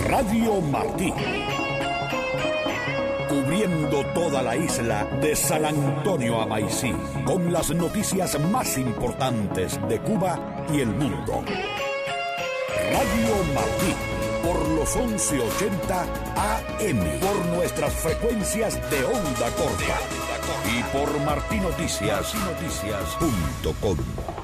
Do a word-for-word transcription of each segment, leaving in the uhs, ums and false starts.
Radio Martí. Cubriendo toda la isla de San Antonio a Maicí, con las noticias más importantes de Cuba y el mundo. Radio Martí, por los once ochenta A M, por nuestras frecuencias de onda corta y por martinoticias punto com.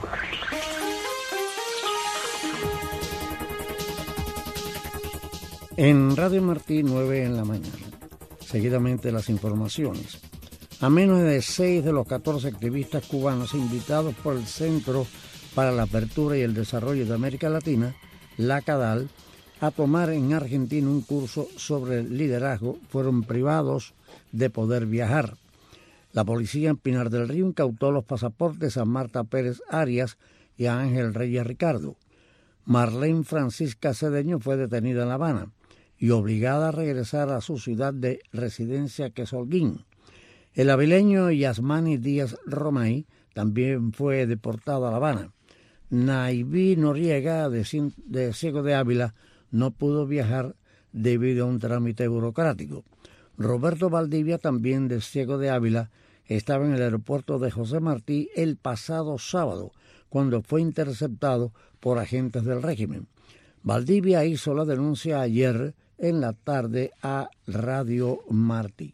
En Radio Martí, nueve en la mañana. Seguidamente las informaciones. A menos de seis de los catorce activistas cubanos invitados por el Centro para la Apertura y el Desarrollo de América Latina, la CADAL, a tomar en Argentina un curso sobre liderazgo, fueron privados de poder viajar. La policía en Pinar del Río incautó los pasaportes a Marta Pérez Arias y a Ángel Reyes Ricardo. Marlene Francisca Cedeño fue detenida en La Habana y obligada a regresar a su ciudad de residencia, que es Holguín. El habileño Yasmani Díaz Romay también fue deportado a La Habana. Naiví Noriega, de, de Ciego de Ávila, no pudo viajar debido a un trámite burocrático. Roberto Valdivia, también de Ciego de Ávila, estaba en el aeropuerto de José Martí el pasado sábado, cuando fue interceptado por agentes del régimen. Valdivia hizo la denuncia ayer en la tarde a Radio Martí.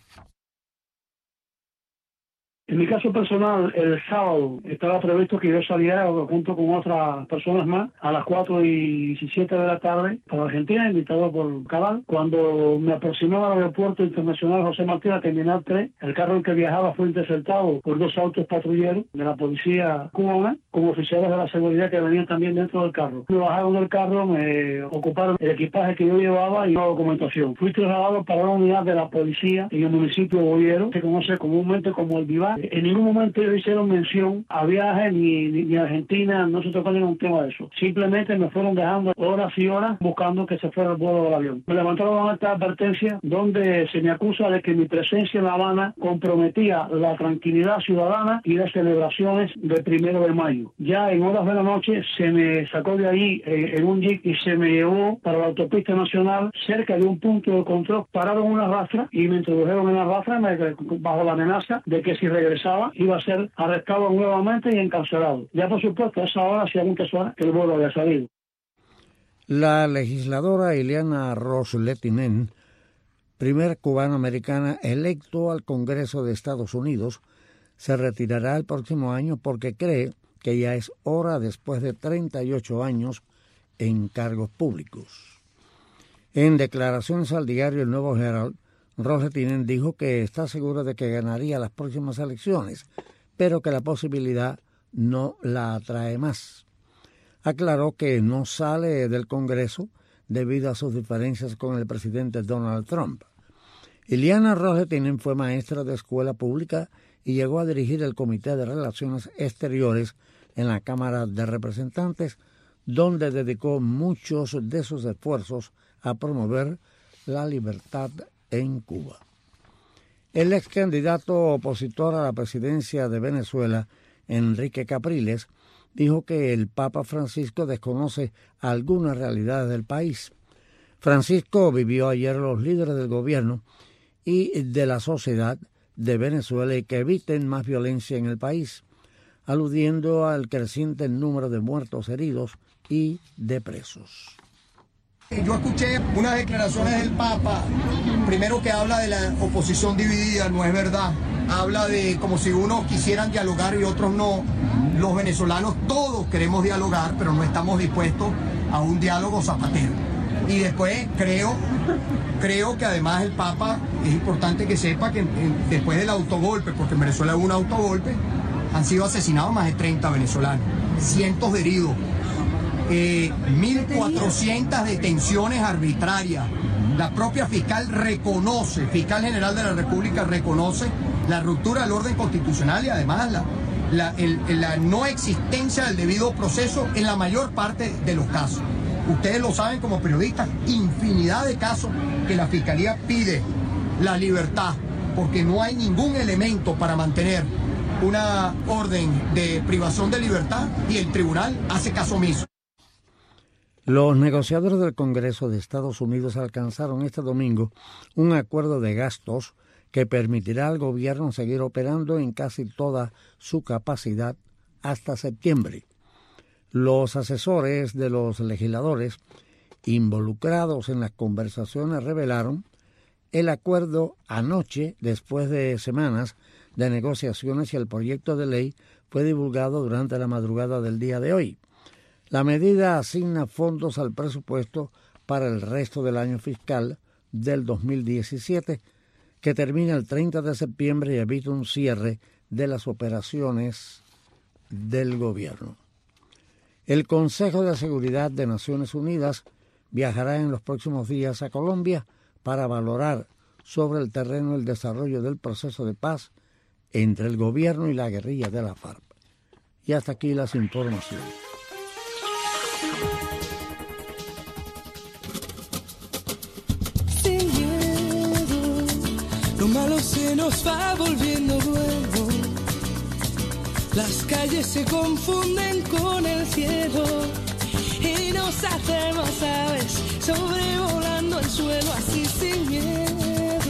En mi caso personal, el sábado estaba previsto que yo saliera junto con otras personas más a las cuatro y diecisiete de la tarde para Argentina, invitado por Cabal. Cuando me aproximaba al aeropuerto internacional José Martí, a terminal tres, el carro en que viajaba fue interceptado por dos autos patrulleros de la policía cubana, como oficiales de la seguridad que venían también dentro del carro. Me bajaron del carro, me ocuparon el equipaje que yo llevaba y la documentación. Fui trasladado para una unidad de la policía en el municipio de Boyero, que se conoce comúnmente como el Vivar. En ningún momento ellos hicieron mención a viajes, ni, ni, ni Argentina, no se tocó ningún tema de eso. Simplemente me fueron dejando horas y horas buscando que se fuera el vuelo del avión. Me levantaron esta advertencia donde se me acusa de que mi presencia en La Habana comprometía la tranquilidad ciudadana y las celebraciones del primero de mayo. Ya en horas de la noche se me sacó de ahí eh, en un jeep y se me llevó para la autopista nacional cerca de un punto de control. Pararon una rastra y me introdujeron en la rastra bajo la amenaza de que si regresaba iba a ser arrestado nuevamente y encarcelado. Ya por supuesto a esa hora hacía muchas horas que el vuelo había salido. La legisladora Ileana Ros-Lehtinen, primer cubano-americana electo al Congreso de Estados Unidos, se retirará el próximo año porque cree que ya es hora después de treinta y ocho años en cargos públicos. En declaraciones al diario El Nuevo Herald, Ros-Lehtinen dijo que está segura de que ganaría las próximas elecciones, pero que la posibilidad no la atrae más. Aclaró que no sale del Congreso debido a sus diferencias con el presidente Donald Trump. Ileana Ros-Lehtinen fue maestra de escuela pública y llegó a dirigir el Comité de Relaciones Exteriores en la Cámara de Representantes, donde dedicó muchos de sus esfuerzos a promover la libertad en Cuba. El ex candidato opositor a la presidencia de Venezuela, Enrique Capriles, dijo que el Papa Francisco desconoce algunas realidades del país. Francisco vivió ayer los líderes del gobierno y de la sociedad de Venezuela y que eviten más violencia en el país, aludiendo al creciente número de muertos, heridos y de presos. Yo escuché unas declaraciones del Papa, primero que habla de la oposición dividida, no es verdad. Habla de como si unos quisieran dialogar y otros no. Los venezolanos todos queremos dialogar, pero no estamos dispuestos a un diálogo zapatero. Y después creo, creo que además el Papa, es importante que sepa que después del autogolpe, porque en Venezuela hubo un autogolpe, han sido asesinados más de treinta venezolanos, cientos de heridos. Eh, mil cuatrocientas detenciones arbitrarias. La propia fiscal reconoce, fiscal general de la República reconoce la ruptura del orden constitucional y además la, la, el, la no existencia del debido proceso en la mayor parte de los casos. Ustedes lo saben como periodistas, infinidad de casos que la fiscalía pide la libertad porque no hay ningún elemento para mantener una orden de privación de libertad y el tribunal hace caso omiso. Los negociadores del Congreso de Estados Unidos alcanzaron este domingo un acuerdo de gastos que permitirá al gobierno seguir operando en casi toda su capacidad hasta septiembre. Los asesores de los legisladores involucrados en las conversaciones revelaron el acuerdo anoche después de semanas de negociaciones y el proyecto de ley fue divulgado durante la madrugada del día de hoy. La medida asigna fondos al presupuesto para el resto del año fiscal del dos mil diecisiete, que termina el treinta de septiembre y evita un cierre de las operaciones del gobierno. El Consejo de Seguridad de Naciones Unidas viajará en los próximos días a Colombia para valorar sobre el terreno el desarrollo del proceso de paz entre el gobierno y la guerrilla de la FARC. Y hasta aquí las informaciones. Sin miedo, lo malo se nos va volviendo bueno. Las calles se confunden con el cielo y nos hacemos aves sobrevolando el suelo así sin miedo.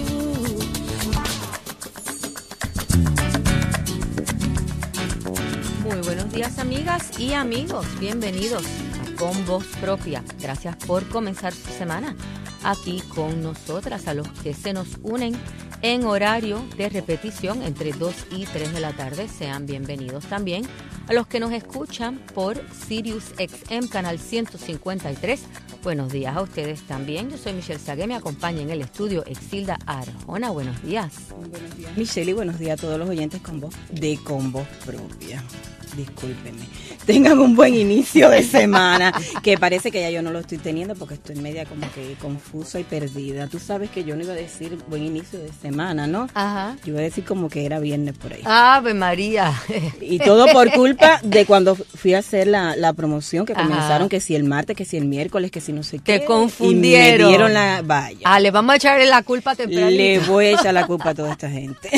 Muy buenos días, amigas y amigos. Bienvenidos a Con Voz Propia. Gracias por comenzar su semana aquí con nosotras. A los que se nos unen en horario de repetición entre dos y tres de la tarde, sean bienvenidos también. A los que nos escuchan por Sirius X M, canal ciento cincuenta y tres, buenos días a ustedes también. Yo soy Michelle Sagué, me acompaña en el estudio Exilda Arjona. Buenos días. Buenos días, Michelle, y buenos días a todos los oyentes con voz de Con Voz Propia. Discúlpenme. Tengan un buen inicio de semana, que parece que ya yo no lo estoy teniendo porque estoy media como que confusa y perdida. Tú sabes que yo no iba a decir buen inicio de semana, ¿no? Ajá. Yo iba a decir como que era viernes por ahí. Ave María. Y todo por culpa de cuando fui a hacer la, la promoción, que Ajá. comenzaron que si el martes, que si el miércoles, que si no sé qué. Te confundieron. Y me dieron la valla. Ah, le vamos a echarle la culpa tempranito. Le voy a echar la culpa a toda esta gente.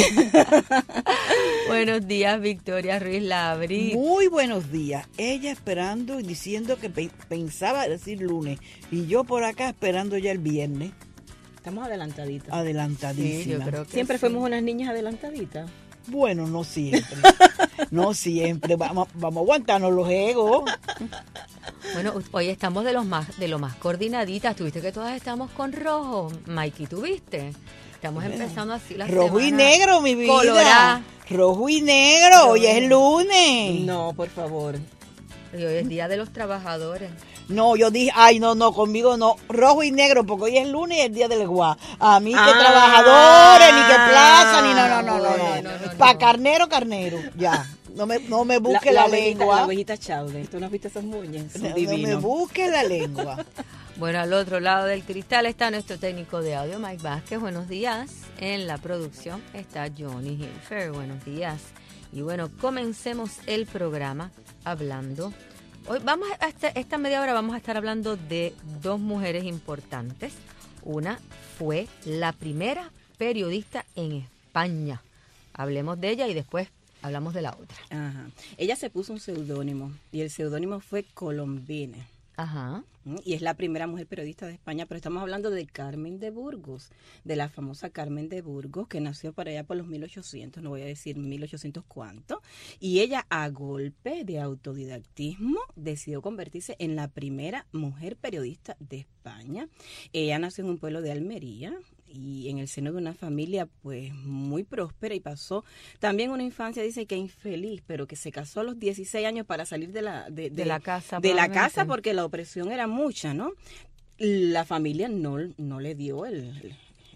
Buenos días, Victoria Ruiz Labrí. Muy buenos días. Ella esperando y diciendo que pe- pensaba decir lunes. Y yo por acá esperando ya el viernes. Estamos adelantaditas. Adelantadísima. Sí, yo creo que Siempre sí. fuimos unas niñas adelantaditas. Bueno, no siempre. No siempre. Vamos, vamos a aguantarnos los egos. Bueno, hoy estamos de los más de lo más coordinaditas. Tuviste que todas estamos con rojo. Mikey, ¿tuviste? Estamos Bueno, empezando así la Rojo y semana negro, mi vida. colorada. Rojo y negro. Hoy es lunes. No, por favor. Y hoy es Día de los Trabajadores. No, yo dije, ay, no, no, conmigo no. Rojo y negro, porque hoy es lunes y es el día del guá. A mí que Ah, trabajadores, ni que plaza, ni no, no, no, no. bueno, no, no, no, Pa' no. carnero, carnero. Ya. No me, no me busque la, ovejita, lengua. La ovejita chaude. ¿Tú no has visto esas muñas? Son No, no me divinos. busque la lengua. Bueno, al otro lado del cristal está nuestro técnico de audio, Mike Vázquez. Buenos días. En la producción está Johnny Hilfer. Buenos días. Y bueno, comencemos el programa hablando. Hoy vamos a esta, esta media hora vamos a estar hablando de dos mujeres importantes. Una fue la primera periodista en España. Hablemos de ella y después hablamos de la otra. Ajá. Ella se puso un seudónimo y el seudónimo fue Colombina. Ajá. Y es la primera mujer periodista de España, pero estamos hablando de Carmen de Burgos, de la famosa Carmen de Burgos, que nació por allá por los mil ochocientos, no voy a decir mil ochocientos cuánto, y ella a golpe de autodidactismo decidió convertirse en la primera mujer periodista de España. Ella nació en un pueblo de Almería, y en el seno de una familia pues muy próspera, y pasó también una infancia, dice que infeliz, pero que se casó a los dieciséis años para salir de la de, de, De la casa, de la probablemente. casa porque la opresión era mucha, ¿no? La familia no, no le dio el,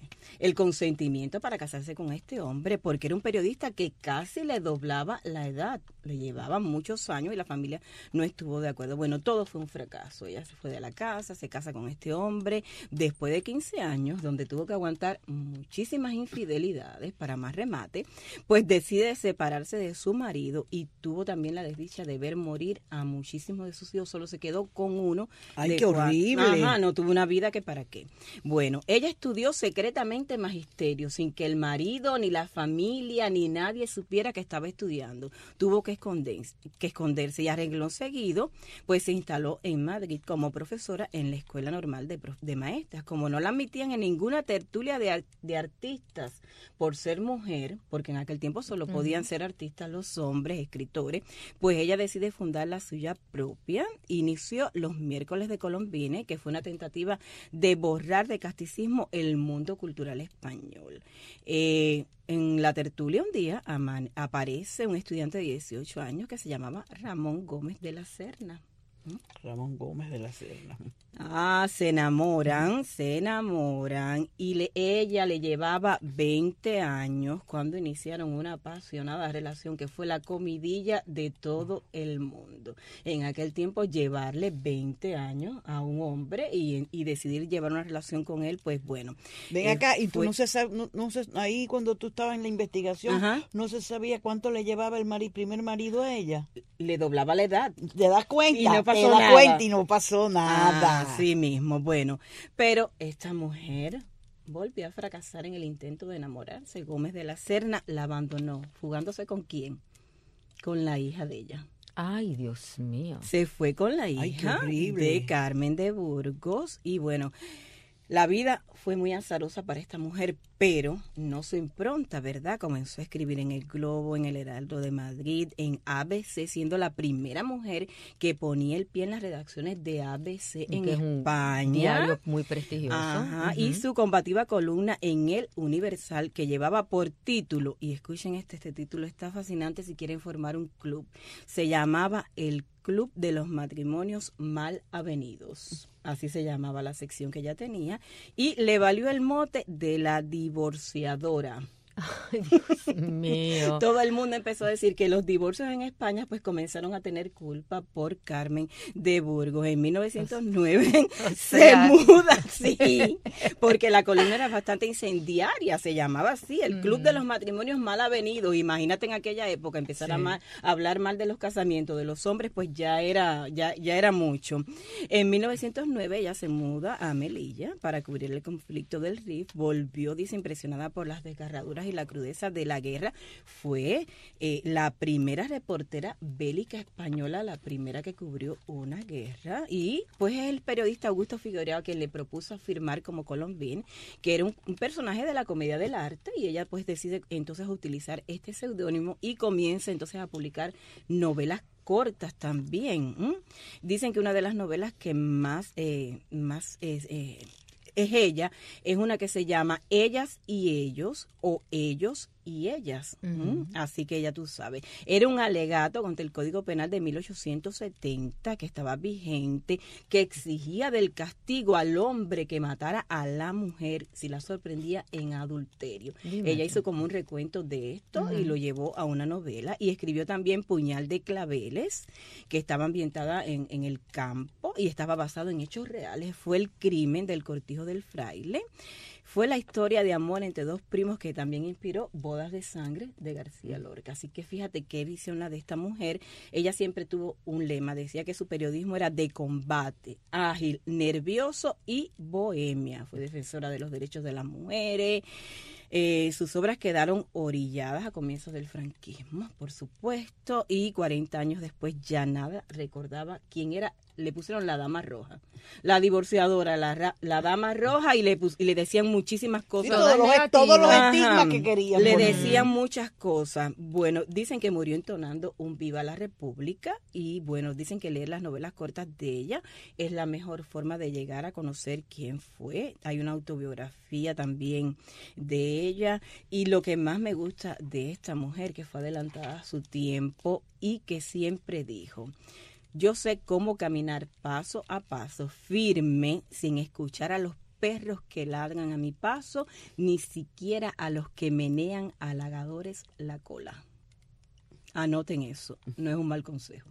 el consentimiento para casarse con este hombre, porque era un periodista que casi le doblaba la edad, le llevaba muchos años y la familia no estuvo de acuerdo. Bueno, todo fue un fracaso. Ella se fue de la casa, se casa con este hombre después de quince años, donde tuvo que aguantar muchísimas infidelidades, para más remate, pues decide separarse de su marido y tuvo también la desdicha de ver morir a muchísimos de sus hijos, solo se quedó con uno. Ay, de qué cuatro. horrible. Ajá, no tuvo una vida que para qué. Bueno, ella estudió secretamente brillante magisterio, sin que el marido, ni la familia, ni nadie supiera que estaba estudiando. Tuvo que esconderse, que esconderse y a renglón seguido, pues se instaló en Madrid como profesora en la Escuela Normal de, de Maestras. Como no la admitían en ninguna tertulia de, de artistas por ser mujer, porque en aquel tiempo solo podían uh-huh. ser artistas los hombres, escritores, pues ella decide fundar la suya propia. Inició los miércoles de Colombine, que fue una tentativa de borrar de casticismo el mundo cultural español. Eh, en la tertulia un día aman, aparece un estudiante de dieciocho años que se llamaba Ramón Gómez de la Serna. ¿Mm? Ramón Gómez de la Serna. Ah, se enamoran, se enamoran y le, ella le llevaba veinte años cuando iniciaron una apasionada relación que fue la comidilla de todo el mundo. En aquel tiempo llevarle veinte años a un hombre y, y decidir llevar una relación con él, pues bueno. Ven acá, y tú fue, no se sabe, no, no se, ahí cuando tú estabas en la investigación, ajá. no se sabía cuánto le llevaba el mari, primer marido a ella. Le doblaba la edad. ¿Te das cuenta? Y no pasó Te das nada. cuenta y no pasó nada. Ah, Así mismo, bueno, pero esta mujer volvió a fracasar en el intento de enamorarse. Gómez de la Serna la abandonó, fugándose ¿con quién? Con la hija de ella. Ay, Dios mío. Se fue con la hija Ay, de Carmen de Burgos y bueno, la vida fue muy azarosa para esta mujer, pero no su impronta, ¿verdad? Comenzó a escribir en El Globo, en El Heraldo de Madrid, en A B C, siendo la primera mujer que ponía el pie en las redacciones de A B C en que es España. Un diario muy prestigioso. Ajá, uh-huh. Y su combativa columna en El Universal, que llevaba por título, y escuchen este, este título está fascinante si quieren formar un club, se llamaba El Club de los Matrimonios Mal Avenidos. Así se llamaba la sección que ella tenía, y le valió el mote de la divorciadora. Ay, Dios mío. Todo el mundo empezó a decir que los divorcios en España pues comenzaron a tener culpa por Carmen de Burgos. En mil novecientos nueve o sea, se muda, sí, porque la columna era bastante incendiaria, se llamaba así, el Club mm. de los Matrimonios Mal Avenidos. Imagínate en aquella época empezar sí. a, mal, a hablar mal de los casamientos de los hombres, pues ya era, ya, ya era mucho. En mil novecientos nueve ella se muda a Melilla para cubrir el conflicto del R I F, volvió, dice, impresionada por las desgarraduras y la crudeza de la guerra. Fue eh, la primera reportera bélica española, la primera que cubrió una guerra, y pues es el periodista Augusto Figueroa que le propuso firmar como Colombine, que era un, un personaje de la comedia del arte, y ella pues decide entonces utilizar este seudónimo y comienza entonces a publicar novelas cortas también. ¿Mm? Dicen que una de las novelas que más, eh, más eh, eh, es ella, es una que se llama Ellas y Ellos, o Ellos y Ellas. Uh-huh. ¿Mm? Así que ya tú sabes. Era un alegato contra el Código Penal de mil ochocientos setenta que estaba vigente, que exigía del castigo al hombre que matara a la mujer si la sorprendía en adulterio. Dime. Ella hizo como un recuento de esto uh-huh. y lo llevó a una novela, y escribió también Puñal de Claveles, que estaba ambientada en, en el campo y estaba basado en hechos reales. Fue el crimen del Cortijo del Fraile. Fue la historia de amor entre dos primos que también inspiró Bodas de Sangre de García Lorca. Así que fíjate qué visión la de esta mujer. Ella siempre tuvo un lema, decía que su periodismo era de combate, ágil, nervioso y bohemia. Fue defensora de los derechos de las mujeres. Eh, sus obras quedaron orilladas a comienzos del franquismo, por supuesto, y cuarenta años después ya nada recordaba quién era. Le pusieron la Dama Roja, la divorciadora, la, la Dama Roja, y le, pus, y le decían muchísimas cosas. Sí, todos, los, todos los estigmas que querían. Le decían muchas cosas. Bueno, dicen que murió entonando un Viva la República, y bueno, dicen que leer las novelas cortas de ella es la mejor forma de llegar a conocer quién fue. Hay una autobiografía también de ella, y lo que más me gusta de esta mujer, que fue adelantada a su tiempo y que siempre dijo: yo sé cómo caminar paso a paso, firme, sin escuchar a los perros que ladran a mi paso, ni siquiera a los que menean halagadores la cola. Anoten eso, no es un mal consejo.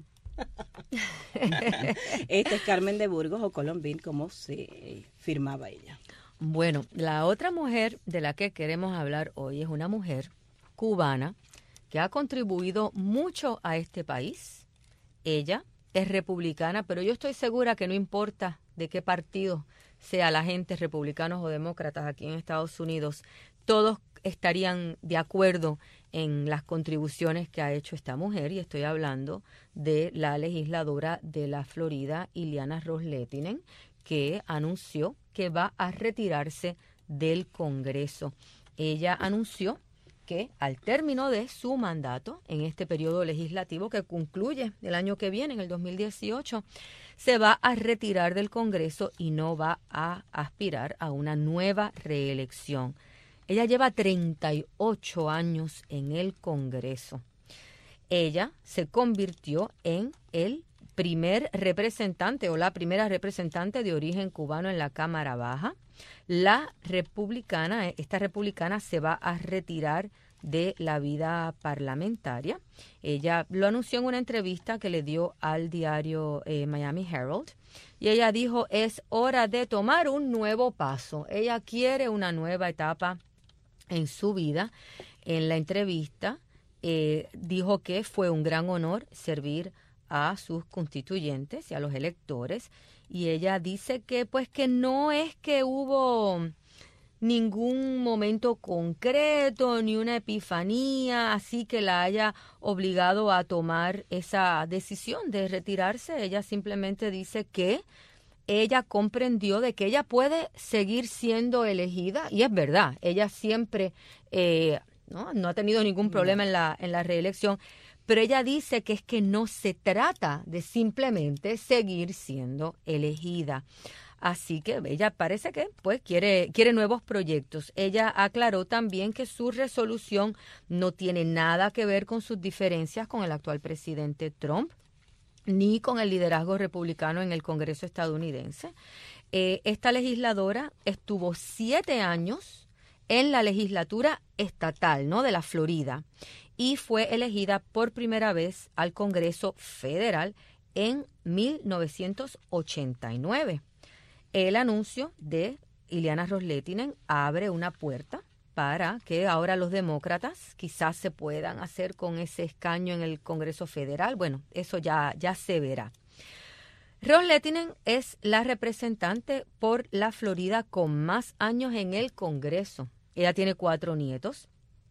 Esta es Carmen de Burgos, o Colombine, como se firmaba ella. Bueno, la otra mujer de la que queremos hablar hoy es una mujer cubana que ha contribuido mucho a este país. Ella es republicana, pero yo estoy segura que no importa de qué partido sea la gente, republicanos o demócratas aquí en Estados Unidos, todos estarían de acuerdo en las contribuciones que ha hecho esta mujer, y estoy hablando de la legisladora de la Florida, Ileana Ros-Lehtinen, que anunció que va a retirarse del Congreso. Ella anunció que al término de su mandato, en este periodo legislativo que concluye el año que viene, en el dos mil dieciocho, se va a retirar del Congreso y no va a aspirar a una nueva reelección. Ella lleva treinta y ocho años en el Congreso. Ella se convirtió en el primer representante o la primera representante de origen cubano en la Cámara Baja. La republicana, esta republicana se va a retirar de la vida parlamentaria. Ella lo anunció en una entrevista que le dio al diario eh, Miami Herald, y ella dijo, es hora de tomar un nuevo paso. Ella quiere una nueva etapa en su vida. En la entrevista eh, dijo que fue un gran honor servir a sus constituyentes y a los electores, y ella dice que pues que no es que hubo ningún momento concreto ni una epifanía así que la haya obligado a tomar esa decisión de retirarse. Ella simplemente dice que ella comprendió de que ella puede seguir siendo elegida, y es verdad, ella siempre eh, ¿no? no ha tenido ningún problema en la, en la reelección, pero ella dice que es que no se trata de simplemente seguir siendo elegida. Así que ella parece que pues quiere, quiere nuevos proyectos. Ella aclaró también que su resolución no tiene nada que ver con sus diferencias con el actual presidente Trump, ni con el liderazgo republicano en el Congreso estadounidense. Eh, esta legisladora estuvo siete años en la legislatura estatal, ¿no?, de la Florida, y fue elegida por primera vez al Congreso Federal en mil novecientos ochenta y nueve. El anuncio de Ileana Ros-Lehtinen abre una puerta para que ahora los demócratas quizás se puedan hacer con ese escaño en el Congreso Federal. Bueno, eso ya, ya se verá. Ros-Lehtinen es la representante por la Florida con más años en el Congreso. Ella tiene cuatro nietos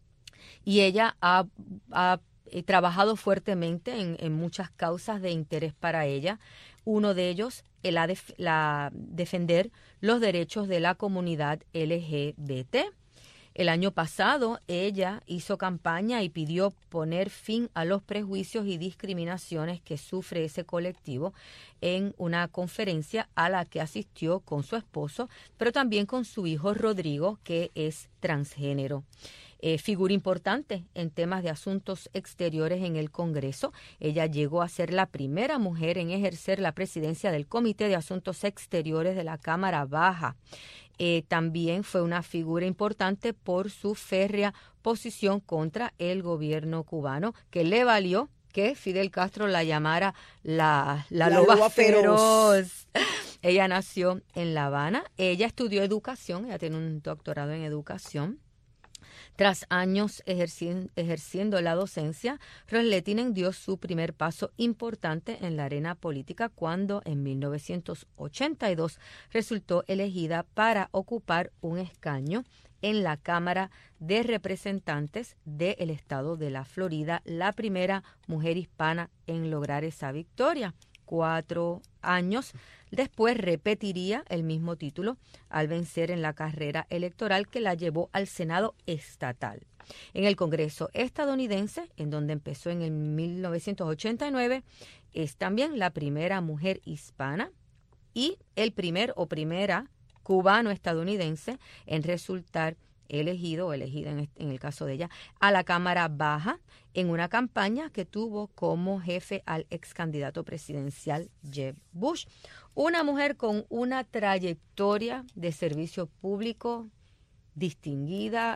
y ella ha, ha trabajado fuertemente en, en muchas causas de interés para ella. Uno de ellos, el la, def, la defender los derechos de la comunidad L G B T. El año pasado ella hizo campaña y pidió poner fin a los prejuicios y discriminaciones que sufre ese colectivo en una conferencia a la que asistió con su esposo, pero también con su hijo Rodrigo, que es transgénero. Eh, figura importante en temas de asuntos exteriores en el Congreso. Ella llegó a ser la primera mujer en ejercer la presidencia del Comité de Asuntos Exteriores de la Cámara Baja. Eh, también fue una figura importante por su férrea posición contra el gobierno cubano, que le valió que Fidel Castro la llamara la, la, la loba, loba feroz. feroz. Ella nació en La Habana. Ella estudió educación, ella tiene un doctorado en educación. Tras años ejerci- ejerciendo la docencia, Ros-Lehtinen dio su primer paso importante en la arena política cuando en mil novecientos ochenta y dos resultó elegida para ocupar un escaño en la Cámara de Representantes del estado de la Florida, la primera mujer hispana en lograr esa victoria. Cuatro años después repetiría el mismo título al vencer en la carrera electoral que la llevó al Senado estatal. En el Congreso estadounidense, en donde empezó en el mil novecientos ochenta y nueve, es también la primera mujer hispana y el primer o primera cubano-estadounidense en resultar elegido o elegida en, en el caso de ella a la Cámara Baja en una campaña que tuvo como jefe al ex candidato presidencial Jeb Bush. Una mujer con una trayectoria de servicio público distinguida,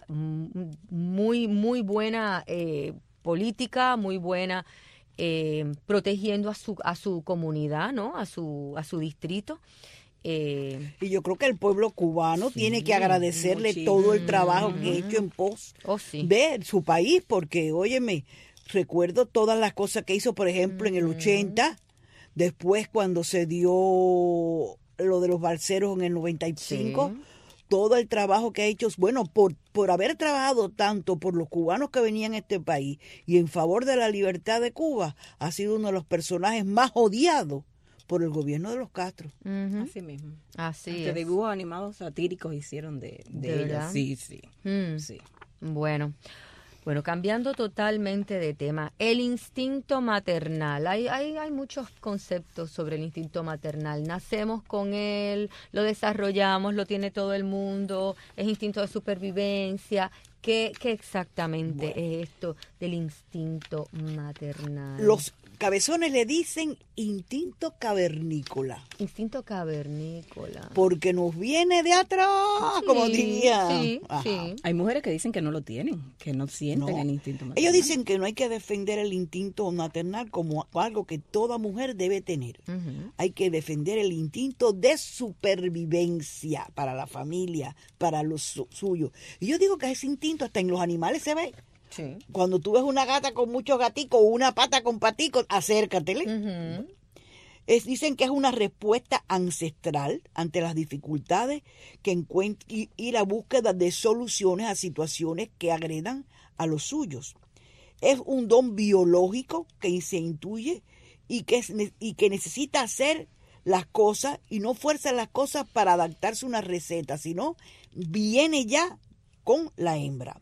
muy, muy buena eh, política, muy buena eh, protegiendo a su, a su comunidad, ¿no? A su, a su distrito. Eh, y yo creo que el pueblo cubano sí, tiene que agradecerle muchísimo. todo el trabajo mm-hmm. que ha hecho en pos oh, sí. de su país, porque, óyeme, recuerdo todas las cosas que hizo, por ejemplo, mm-hmm. en el ochenta, después cuando se dio lo de los balseros en el noventa y cinco. Sí. Todo el trabajo que ha hecho, bueno, por, por haber trabajado tanto por los cubanos que venían a este país y en favor de la libertad de Cuba, ha sido uno de los personajes más odiados por el gobierno de los Castro. Uh-huh. Así mismo. Así Hasta es. dibujos animados satíricos hicieron de, de, ¿De ella. verdad? Sí, sí, Mm. sí. Bueno. Bueno, cambiando totalmente de tema, el instinto maternal. Hay, hay, hay muchos conceptos sobre el instinto maternal. Nacemos con él, lo desarrollamos, lo tiene todo el mundo, es instinto de supervivencia. ¿Qué, qué exactamente bueno. es esto del instinto maternal? Los cabezones le dicen instinto cavernícola. Instinto cavernícola. Porque nos viene de atrás, sí, como diría. Sí, sí. Hay mujeres que dicen que no lo tienen, que no sienten no. el instinto maternal. Ellos dicen que no hay que defender el instinto maternal como algo que toda mujer debe tener. Uh-huh. Hay que defender el instinto de supervivencia para la familia, para los su- suyos. Y yo digo que ese instinto hasta en los animales se ve. Sí. Cuando tú ves una gata con muchos gaticos o una pata con paticos, acércatele. Uh-huh. Es, dicen que es una respuesta ancestral ante las dificultades que encuent- y, y la búsqueda de soluciones a situaciones que agredan a los suyos. Es un don biológico que se intuye y que, es, y que necesita hacer las cosas y no fuerza las cosas para adaptarse a una receta, sino viene ya con la hembra.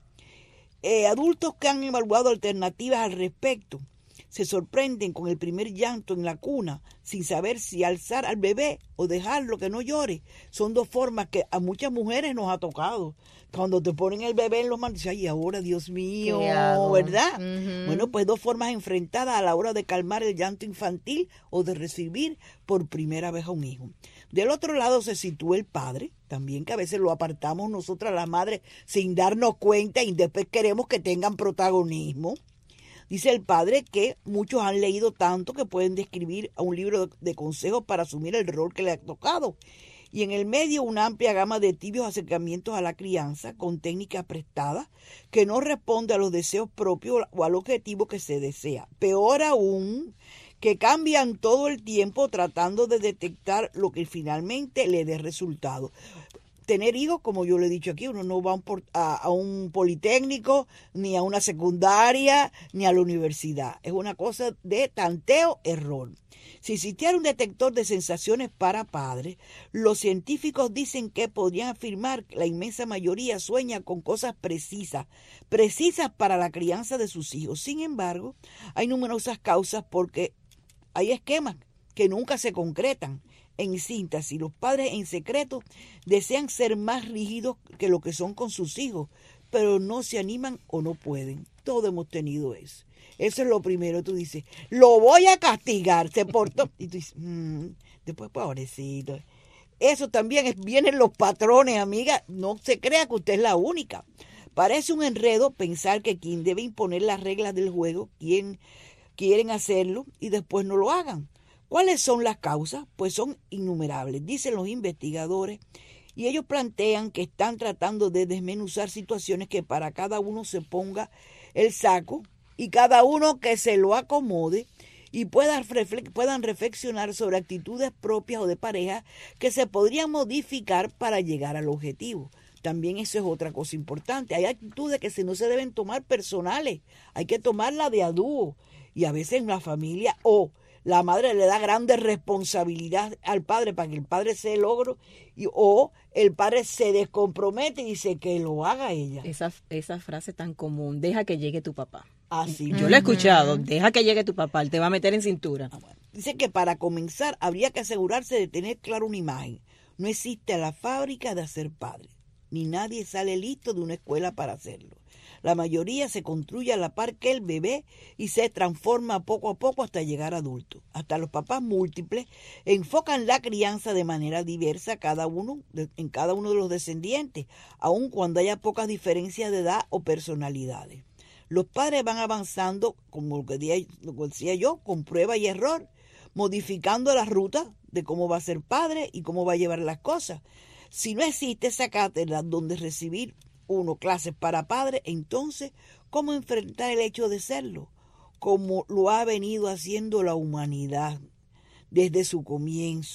Eh, adultos que han evaluado alternativas al respecto se sorprenden con el primer llanto en la cuna sin saber si alzar al bebé o dejarlo que no llore. Son dos formas que a muchas mujeres nos ha tocado. Cuando te ponen el bebé en los manos, dices, ay, ahora, Dios mío, ¿verdad? Uh-huh. Bueno, pues dos formas enfrentadas a la hora de calmar el llanto infantil o de recibir por primera vez a un hijo. Del otro lado se sitúa el padre, también que a veces lo apartamos nosotras las madres sin darnos cuenta y después queremos que tengan protagonismo. Dice el padre que muchos han leído tanto que pueden describir a un libro de consejos para asumir el rol que le ha tocado. Y en el medio una amplia gama de tibios acercamientos a la crianza con técnicas prestadas que no responde a los deseos propios o al objetivo que se desea. Peor aún, que cambian todo el tiempo tratando de detectar lo que finalmente le dé resultado. Tener hijos, como yo le he dicho aquí, uno no va a un, a, a un politécnico, ni a una secundaria, ni a la universidad. Es una cosa de tanteo-error. Si existiera un detector de sensaciones para padres, los científicos dicen que podrían afirmar que la inmensa mayoría sueña con cosas precisas, precisas para la crianza de sus hijos. Sin embargo, hay numerosas causas porque hay esquemas que nunca se concretan. En síntesis, los padres en secreto desean ser más rígidos que lo que son con sus hijos, pero no se animan o no pueden. Todos hemos tenido eso. Eso es lo primero. Tú dices, lo voy a castigar, se portó. Y tú dices, mmm, después pobrecito. Eso también es, vienen los patrones, amiga. No se crea que usted es la única. Parece un enredo pensar que quien debe imponer las reglas del juego, quien quieren hacerlo y después no lo hagan. ¿Cuáles son las causas? Pues son innumerables, dicen los investigadores, y ellos plantean que están tratando de desmenuzar situaciones que para cada uno se ponga el saco y cada uno que se lo acomode y puedan, refle- puedan reflexionar sobre actitudes propias o de pareja que se podrían modificar para llegar al objetivo. También eso es otra cosa importante. Hay actitudes que se no se deben tomar personales, hay que tomarlas de a dúo y a veces en la familia o la madre le da grande responsabilidad al padre para que el padre se logre y, o el padre se descompromete y dice que lo haga ella. Esa, esa frase tan común, deja que llegue tu papá. Así. Yo la he escuchado, deja que llegue tu papá, él te va a meter en cintura. Ah, bueno. Dice que para comenzar habría que asegurarse de tener claro una imagen. No existe la fábrica de hacer padre, ni nadie sale listo de una escuela para hacerlo. La mayoría se construye a la par que el bebé y se transforma poco a poco hasta llegar adulto. Hasta los papás múltiples enfocan la crianza de manera diversa cada uno, en cada uno de los descendientes, aun cuando haya pocas diferencias de edad o personalidades. Los padres van avanzando, como lo que decía yo, con prueba y error, modificando la ruta de cómo va a ser padre y cómo va a llevar las cosas. Si no existe esa cátedra donde recibir uno clases para padres, entonces, ¿cómo enfrentar el hecho de serlo? Como lo ha venido haciendo la humanidad desde su comienzo,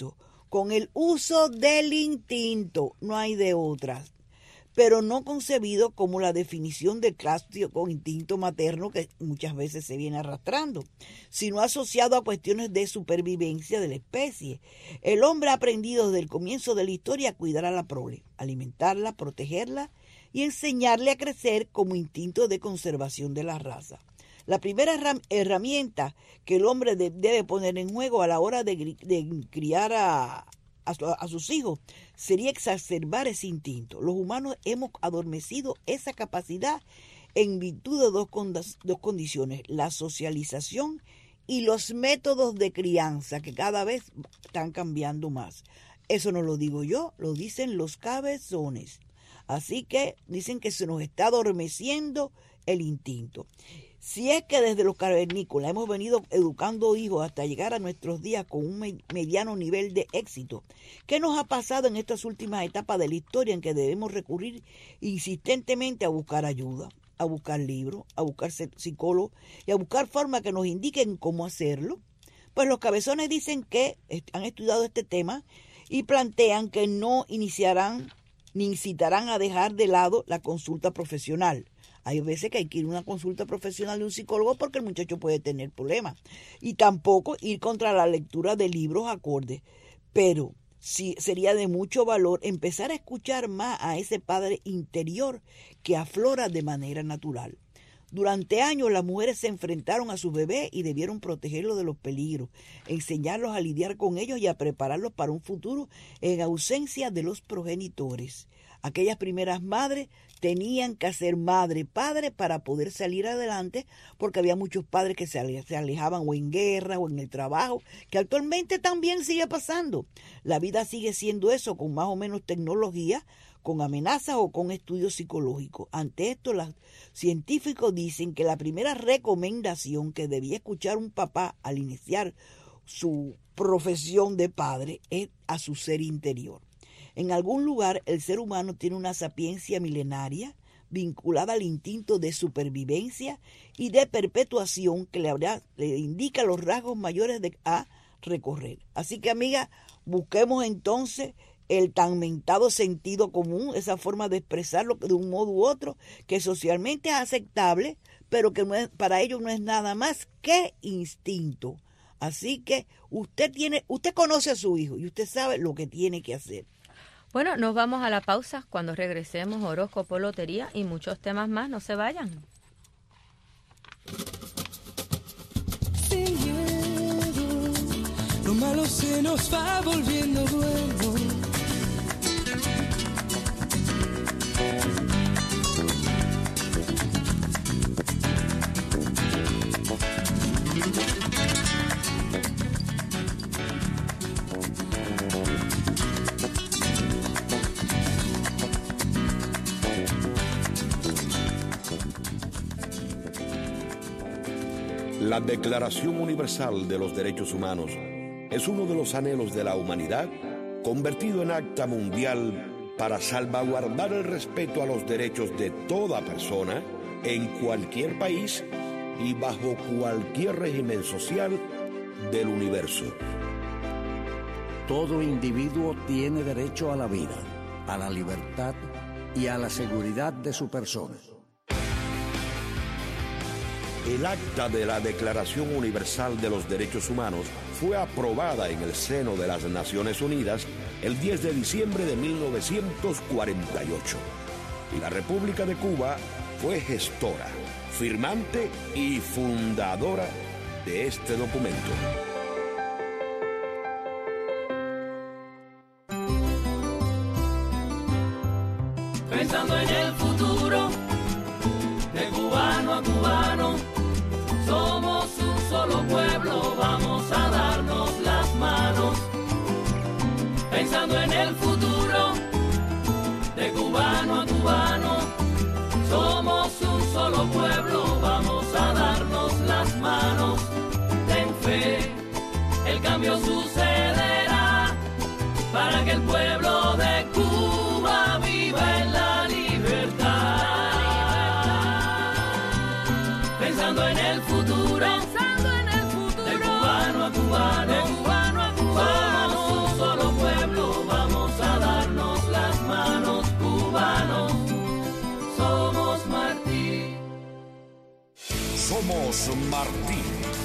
con el uso del instinto, no hay de otras, pero no concebido como la definición del clásico instinto materno que muchas veces se viene arrastrando, sino asociado a cuestiones de supervivencia de la especie. El hombre ha aprendido desde el comienzo de la historia a cuidar a la prole, alimentarla, protegerla y enseñarle a crecer como instinto de conservación de la raza. La primera herramienta que el hombre de, debe poner en juego a la hora de, de criar a, a, a sus hijos sería exacerbar ese instinto. Los humanos hemos adormecido esa capacidad en virtud de dos, dos condiciones, la socialización y los métodos de crianza, que cada vez están cambiando más. Eso no lo digo yo, lo dicen los cabezones. Así que dicen que se nos está adormeciendo el instinto. Si es que desde los cavernícolas hemos venido educando hijos hasta llegar a nuestros días con un mediano nivel de éxito, ¿qué nos ha pasado en estas últimas etapas de la historia en que debemos recurrir insistentemente a buscar ayuda, a buscar libros, a buscar psicólogos y a buscar formas que nos indiquen cómo hacerlo? Pues los cabezones dicen que han estudiado este tema y plantean que no iniciarán ni incitarán a dejar de lado la consulta profesional. Hay veces que hay que ir a una consulta profesional de un psicólogo porque el muchacho puede tener problemas. Y tampoco ir contra la lectura de libros acordes. Pero sí sería de mucho valor empezar a escuchar más a ese padre interior que aflora de manera natural. Durante años las mujeres se enfrentaron a sus bebés y debieron protegerlos de los peligros, enseñarlos a lidiar con ellos y a prepararlos para un futuro en ausencia de los progenitores. Aquellas primeras madres tenían que ser madre, padre para poder salir adelante, porque había muchos padres que se alejaban o en guerra o en el trabajo, que actualmente también sigue pasando. La vida sigue siendo eso, con más o menos tecnología, con amenazas o con estudios psicológicos. Ante esto, los científicos dicen que la primera recomendación que debía escuchar un papá al iniciar su profesión de padre es a su ser interior. En algún lugar, el ser humano tiene una sapiencia milenaria vinculada al instinto de supervivencia y de perpetuación que le, habrá, le indica los rasgos mayores de, a recorrer. Así que, amiga, busquemos entonces el tan mentado sentido común, esa forma de expresarlo de un modo u otro, que socialmente es aceptable, pero que no es, para ellos no es nada más que instinto. Así que usted tiene, usted conoce a su hijo y usted sabe lo que tiene que hacer. Bueno, nos vamos a la pausa. Cuando regresemos, horóscopo, lotería y muchos temas más. No se vayan. Sin miedo, lo malo se nos va volviendo bueno. La Declaración Universal de los Derechos Humanos es uno de los anhelos de la humanidad convertido en acta mundial para salvaguardar el respeto a los derechos de toda persona en cualquier país y bajo cualquier régimen social del universo. Todo individuo tiene derecho a la vida, a la libertad y a la seguridad de su persona. El acta de la Declaración Universal de los Derechos Humanos fue aprobada en el seno de las Naciones Unidas el diez de diciembre de mil novecientos cuarenta y ocho. Y la República de Cuba fue gestora, firmante y fundadora de este documento. Pensando en el futuro, de cubano a cubano, somos un solo pueblo, vamos a darnos las manos. Pensando en el futuro, de cubano a cubano, somos un solo pueblo, vamos a darnos las manos. Ten fe, el cambio sucederá, para que el pueblo de Cuba viva en la Pensando en el futuro, pensando en el futuro, de cubano a cubano, de cubano a cubano, somos un solo pueblo. Somos Martí.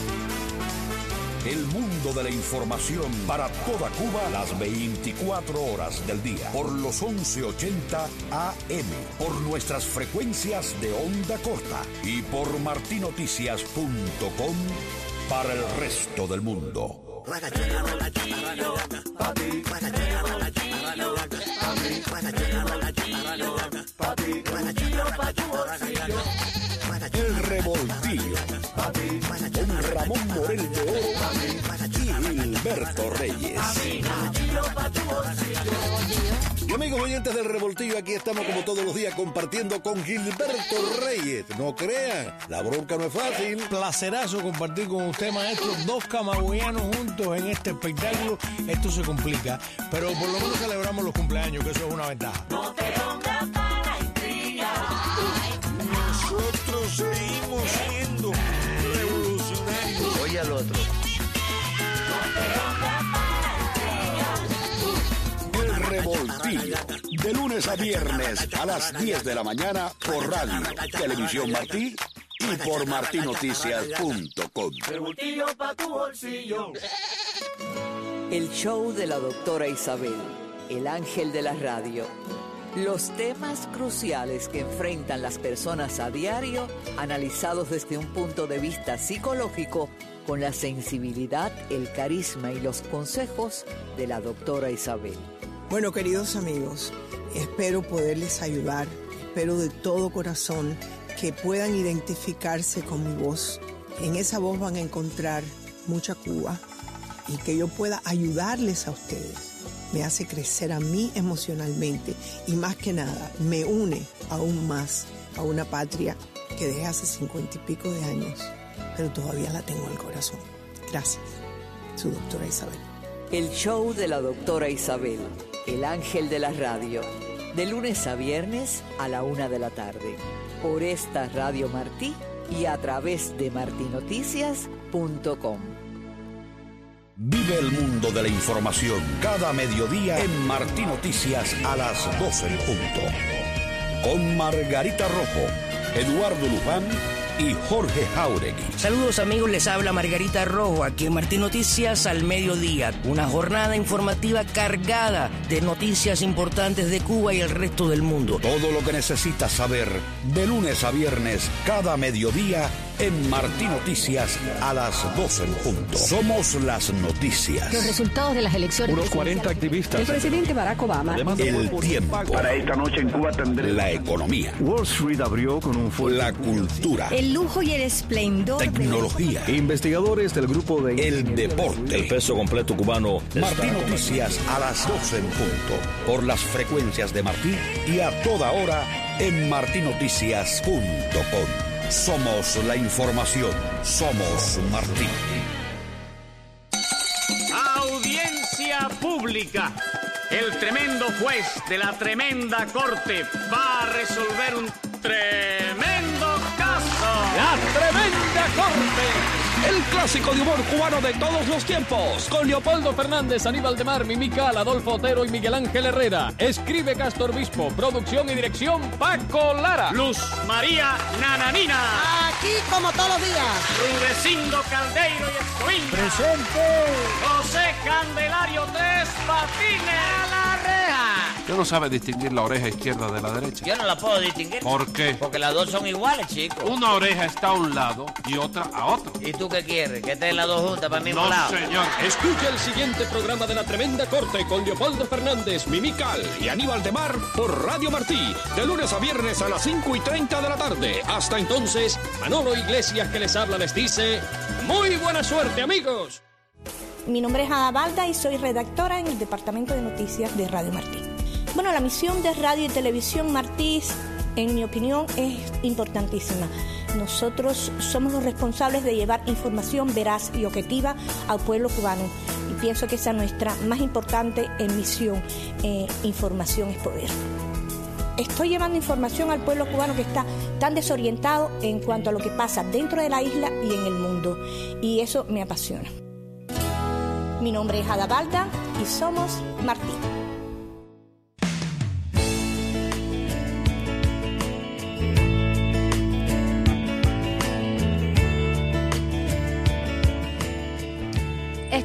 El mundo de la información para toda Cuba las veinticuatro horas del día. Por los once ochenta A M. Por nuestras frecuencias de onda corta. Y por martinoticias punto com para el resto del mundo. El Revoltillo, con Ramón Morel de Oro y Gilberto Reyes. Y amigos oyentes del Revoltillo, aquí estamos como todos los días compartiendo con Gilberto Reyes. No crean, la bronca no es fácil. Placerazo compartir con usted, maestro, dos camagüeyanos juntos en este espectáculo. Esto se complica, pero por lo menos celebramos los cumpleaños, que eso es una ventaja. No te pongas para intrigar. Nosotros seguimos siendo revolucionarios. Oye al otro. El Revoltillo, de lunes a viernes a las diez de la mañana por Radio, Televisión Martí y por martinoticias punto com. Revoltillo pa' tu bolsillo. El show de la doctora Isabel, el ángel de la radio. Los temas cruciales que enfrentan las personas a diario, analizados desde un punto de vista psicológico, con la sensibilidad, el carisma y los consejos de la doctora Isabel. Bueno, queridos amigos, espero poderles ayudar, espero de todo corazón que puedan identificarse con mi voz. En esa voz van a encontrar mucha Cuba y que yo pueda ayudarles a ustedes. Me hace crecer a mí emocionalmente y más que nada me une aún más a una patria que dejé hace cincuenta y pico de años, pero todavía la tengo en el corazón. Gracias, su doctora Isabel. El show de la doctora Isabel, el ángel de la radio, de lunes a viernes a la una de la tarde, por esta Radio Martí y a través de martinoticias punto com. Vive el mundo de la información cada mediodía en Martí Noticias a las doce en punto. Con Margarita Rojo, Eduardo Luján y Jorge Jauregui. Saludos amigos, les habla Margarita Rojo aquí en Martí Noticias al mediodía. Una jornada informativa cargada de noticias importantes de Cuba y el resto del mundo. Todo lo que necesitas saber de lunes a viernes cada mediodía en Martí Noticias a las doce en punto. Somos las noticias. Los resultados de las elecciones. Unos cuarenta activistas. El presidente Barack Obama. El tiempo. Para esta noche en Cuba tendré. La economía. Wall Street abrió con un fuerte. La cultura. El lujo y el esplendor. Tecnología. De... Investigadores del grupo de. El deporte. El peso completo cubano. Martí Noticias a las doce en punto. Por las frecuencias de Martí y a toda hora en martinoticias punto com. Somos la información. Somos Martí. Audiencia pública. El tremendo juez de la tremenda corte va a resolver un tremendo caso. La tremenda corte. El clásico de humor cubano de todos los tiempos. Con Leopoldo Fernández, Aníbal de Mar, Mimical, Adolfo Otero y Miguel Ángel Herrera. Escribe Castor Bispo. Producción y dirección Paco Lara. Luz María Nananina. Aquí como todos los días. Rudecindo Caldeiro y Escoín. Presente. José Candelario Tres Patines. A la reja. Usted no sabe distinguir la oreja izquierda de la derecha. Yo no la puedo distinguir. ¿Por qué? Porque las dos son iguales, chicos. Una oreja está a un lado y otra a otro. ¿Y tú qué quieres? ¿Que estén las dos juntas para el mismo no, lado? No, señor. Escucha el siguiente programa de La Tremenda Corte con Leopoldo Fernández, Mimical y Aníbal de Mar por Radio Martí. De lunes a viernes a las cinco y treinta de la tarde. Hasta entonces, Manolo Iglesias que les habla les dice muy buena suerte, amigos. Mi nombre es Ada Balda y soy redactora en el Departamento de Noticias de Radio Martí. Bueno, la misión de Radio y Televisión Martí, en mi opinión, es importantísima. Nosotros somos los responsables de llevar información veraz y objetiva al pueblo cubano. Y pienso que esa es nuestra más importante misión. Eh, información es poder. Estoy llevando información al pueblo cubano que está tan desorientado en cuanto a lo que pasa dentro de la isla y en el mundo. Y eso me apasiona. Mi nombre es Ada Balda y somos Martí.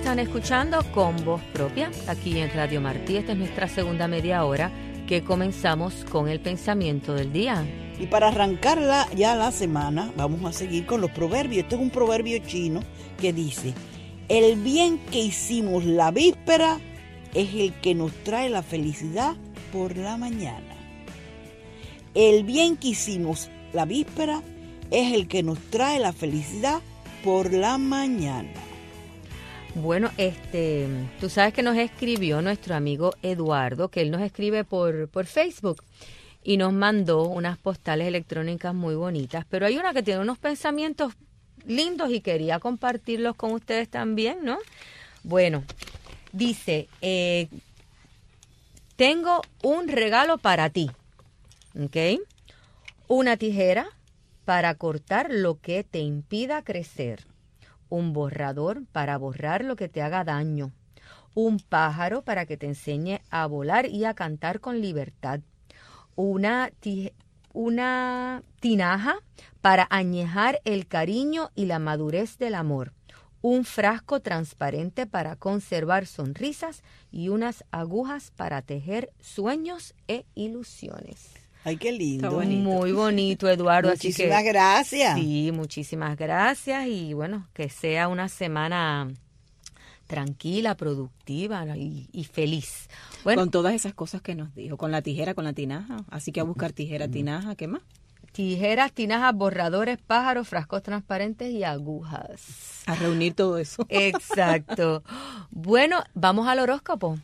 Están escuchando Con Voz Propia, aquí en Radio Martí. Esta es nuestra segunda media hora, que comenzamos con el pensamiento del día. Y para arrancarla ya la semana, vamos a seguir con los proverbios. Este es un proverbio chino que dice: el bien que hicimos la víspera es el que nos trae la felicidad por la mañana. El bien que hicimos la víspera es el que nos trae la felicidad por la mañana. Bueno, este, tú sabes que nos escribió nuestro amigo Eduardo, que él nos escribe por, por Facebook y nos mandó unas postales electrónicas muy bonitas, pero hay una que tiene unos pensamientos lindos y quería compartirlos con ustedes también, ¿no? Bueno, dice, eh, tengo un regalo para ti, ¿ok? Una tijera para cortar lo que te impida crecer. Un borrador para borrar lo que te haga daño, un pájaro para que te enseñe a volar y a cantar con libertad, una, tij- una tinaja para añejar el cariño y la madurez del amor, un frasco transparente para conservar sonrisas y unas agujas para tejer sueños e ilusiones. Ay, qué lindo. Bonito. Muy bonito, Eduardo. Muchísimas así que, gracias. Sí, muchísimas gracias y bueno, que sea una semana tranquila, productiva y, y feliz. Bueno, con todas esas cosas que nos dijo, con la tijera, con la tinaja, así que a buscar tijera, tinaja, ¿qué más? Tijeras, tinajas, borradores, pájaros, frascos transparentes y agujas. A reunir todo eso. Exacto. Bueno, vamos al horóscopo.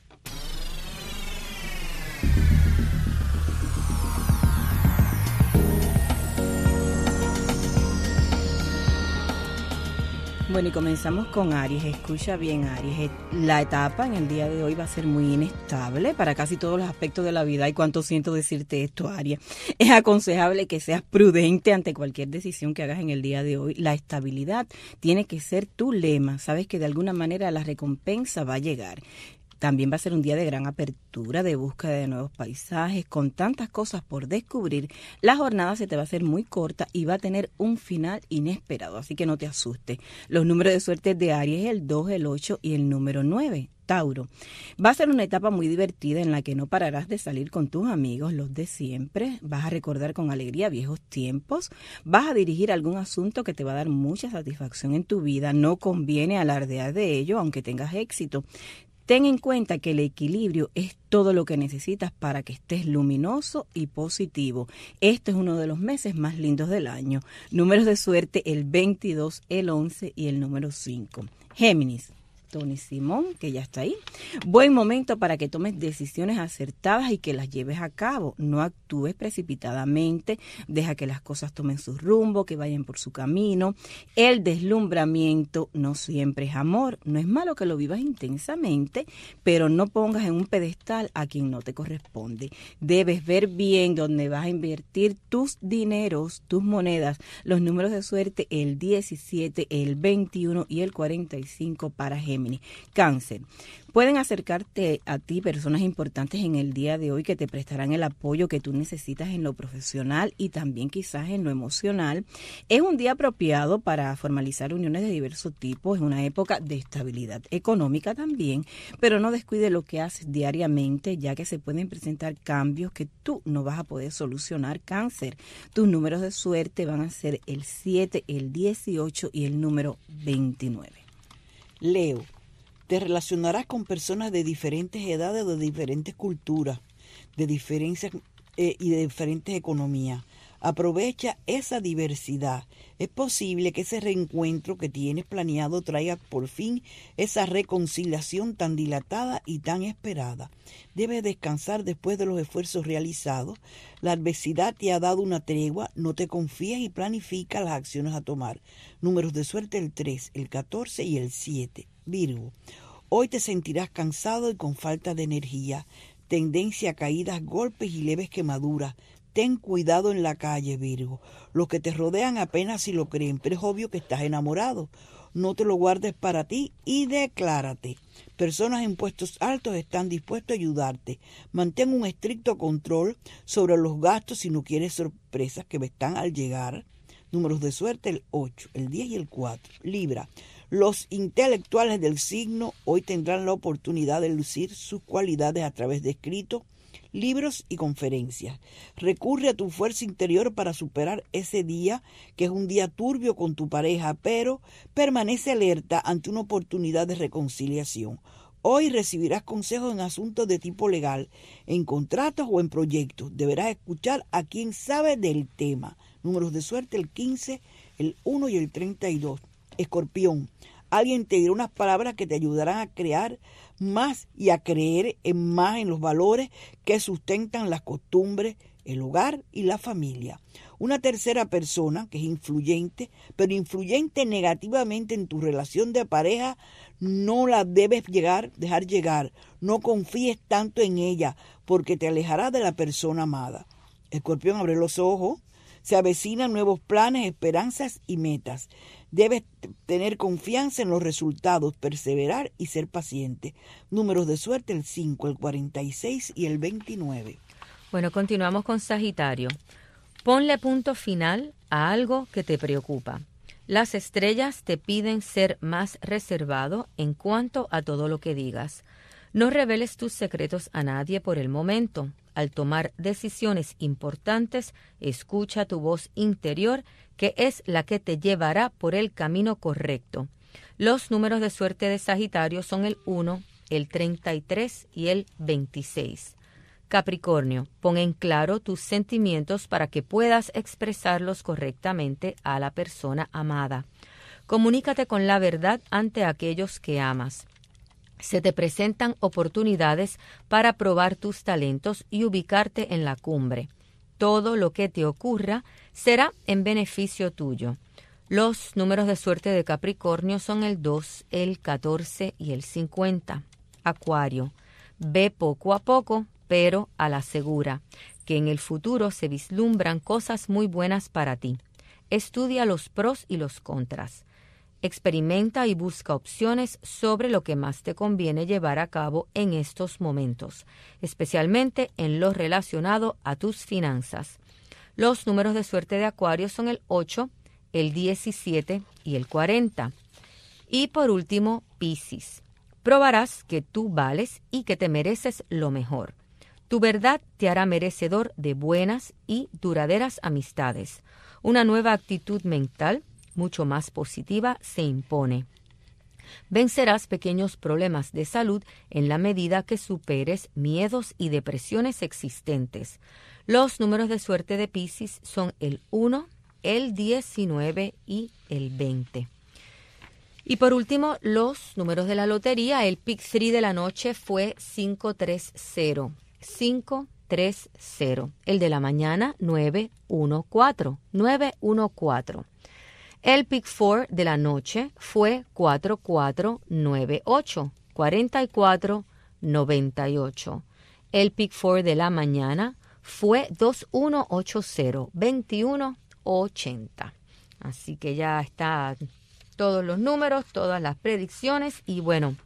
Bueno, y comenzamos con Aries. Escucha bien, Aries. La etapa en el día de hoy va a ser muy inestable para casi todos los aspectos de la vida. Y cuánto siento decirte esto, Aries. Es aconsejable que seas prudente ante cualquier decisión que hagas en el día de hoy. La estabilidad tiene que ser tu lema. Sabes que de alguna manera la recompensa va a llegar. También va a ser un día de gran apertura, de búsqueda de nuevos paisajes, con tantas cosas por descubrir. La jornada se te va a hacer muy corta y va a tener un final inesperado, así que no te asustes. Los números de suerte de Aries es el dos, el ocho y el número nueve. Tauro. Va a ser una etapa muy divertida en la que no pararás de salir con tus amigos, los de siempre. Vas a recordar con alegría viejos tiempos. Vas a dirigir algún asunto que te va a dar mucha satisfacción en tu vida. No conviene alardear de ello, aunque tengas éxito. Ten en cuenta que el equilibrio es todo lo que necesitas para que estés luminoso y positivo. Este es uno de los meses más lindos del año. Números de suerte, el veintidós, el once y el número cinco. Géminis. Tony Simón, que ya está ahí. Buen momento para que tomes decisiones acertadas y que las lleves a cabo. No actúes precipitadamente, deja que las cosas tomen su rumbo, que vayan por su camino. El deslumbramiento no siempre es amor. No es malo que lo vivas intensamente, pero no pongas en un pedestal a quien no te corresponde. Debes ver bien dónde vas a invertir tus dineros, tus monedas. Los números de suerte, el diecisiete, el veintiuno y el cuarenta y cinco para Géminis. Cáncer. Pueden acercarte a ti personas importantes en el día de hoy que te prestarán el apoyo que tú necesitas en lo profesional y también quizás en lo emocional. Es un día apropiado para formalizar uniones de diversos tipos. Es una época de estabilidad económica también, pero no descuide lo que haces diariamente, ya que se pueden presentar cambios que tú no vas a poder solucionar. Cáncer. Tus números de suerte van a ser el siete, el dieciocho y el número veintinueve. Leo. Te relacionarás con personas de diferentes edades, de diferentes culturas, de diferencias eh, y de diferentes economías. Aprovecha esa diversidad. Es posible que ese reencuentro que tienes planeado traiga por fin esa reconciliación tan dilatada y tan esperada. Debes descansar después de los esfuerzos realizados. La adversidad te ha dado una tregua. No te confíes y planifica las acciones a tomar. Números de suerte el tres, el catorce y el siete. Virgo. Hoy te sentirás cansado y con falta de energía. Tendencia a caídas, golpes y leves quemaduras. Ten cuidado en la calle, Virgo. Los que te rodean apenas si lo creen, pero es obvio que estás enamorado. No te lo guardes para ti y declárate. Personas en puestos altos están dispuestos a ayudarte. Mantén un estricto control sobre los gastos si no quieres sorpresas que están al llegar. Números de suerte el ocho, el diez y el cuatro. Libra. Los intelectuales del signo hoy tendrán la oportunidad de lucir sus cualidades a través de escritos, libros y conferencias. Recurre a tu fuerza interior para superar ese día, que es un día turbio con tu pareja, pero permanece alerta ante una oportunidad de reconciliación. Hoy recibirás consejos en asuntos de tipo legal, en contratos o en proyectos. Deberás escuchar a quien sabe del tema. Números de suerte: el quince, el uno y el treinta y dos. Escorpión, alguien te dirá unas palabras que te ayudarán a crear más y a creer en más en los valores que sustentan las costumbres, el hogar y la familia. Una tercera persona que es influyente, pero influyente negativamente en tu relación de pareja, no la debes llegar, dejar llegar. No confíes tanto en ella, porque te alejará de la persona amada. Escorpión, abre los ojos. Se avecinan nuevos planes, esperanzas y metas. Debes tener confianza en los resultados, perseverar y ser paciente. Números de suerte: el cinco, el cuarenta y seis y el veintinueve. Bueno, continuamos con Sagitario. Ponle punto final a algo que te preocupa. Las estrellas te piden ser más reservado en cuanto a todo lo que digas. No reveles tus secretos a nadie por el momento. Al tomar decisiones importantes, escucha tu voz interior, que es la que te llevará por el camino correcto. Los números de suerte de Sagitario son el uno, el treinta y tres y el veintiséis. Capricornio, pon en claro tus sentimientos para que puedas expresarlos correctamente a la persona amada. Comunícate con la verdad ante aquellos que amas. Se te presentan oportunidades para probar tus talentos y ubicarte en la cumbre. Todo lo que te ocurra será en beneficio tuyo. Los números de suerte de Capricornio son el dos, el catorce y el cincuenta. Acuario, ve poco a poco, pero a la segura, que en el futuro se vislumbran cosas muy buenas para ti. Estudia los pros y los contras. Experimenta y busca opciones sobre lo que más te conviene llevar a cabo en estos momentos, especialmente en lo relacionado a tus finanzas. Los números de suerte de Acuario son el ocho, el diecisiete y el cuarenta. Y por último, Piscis. Probarás que tú vales y que te mereces lo mejor. Tu verdad te hará merecedor de buenas y duraderas amistades. Una nueva actitud mental, mucho más positiva, se impone. Vencerás pequeños problemas de salud en la medida que superes miedos y depresiones existentes. Los números de suerte de Piscis son el uno, el diecinueve y el veinte. Y por último, los números de la lotería. El pick tres de la noche fue cinco tres cero. cinco tres cero. El de la mañana, nueve uno cuatro. nueve uno cuatro. El pick cuatro de la noche fue cuatro cuatro nueve ocho. cuarenta y cuatro noventa y ocho. El pick cuatro de la mañana fue dos uno ocho cero. veintiuno ochenta. Así que ya está todos los números, todas las predicciones. Y bueno,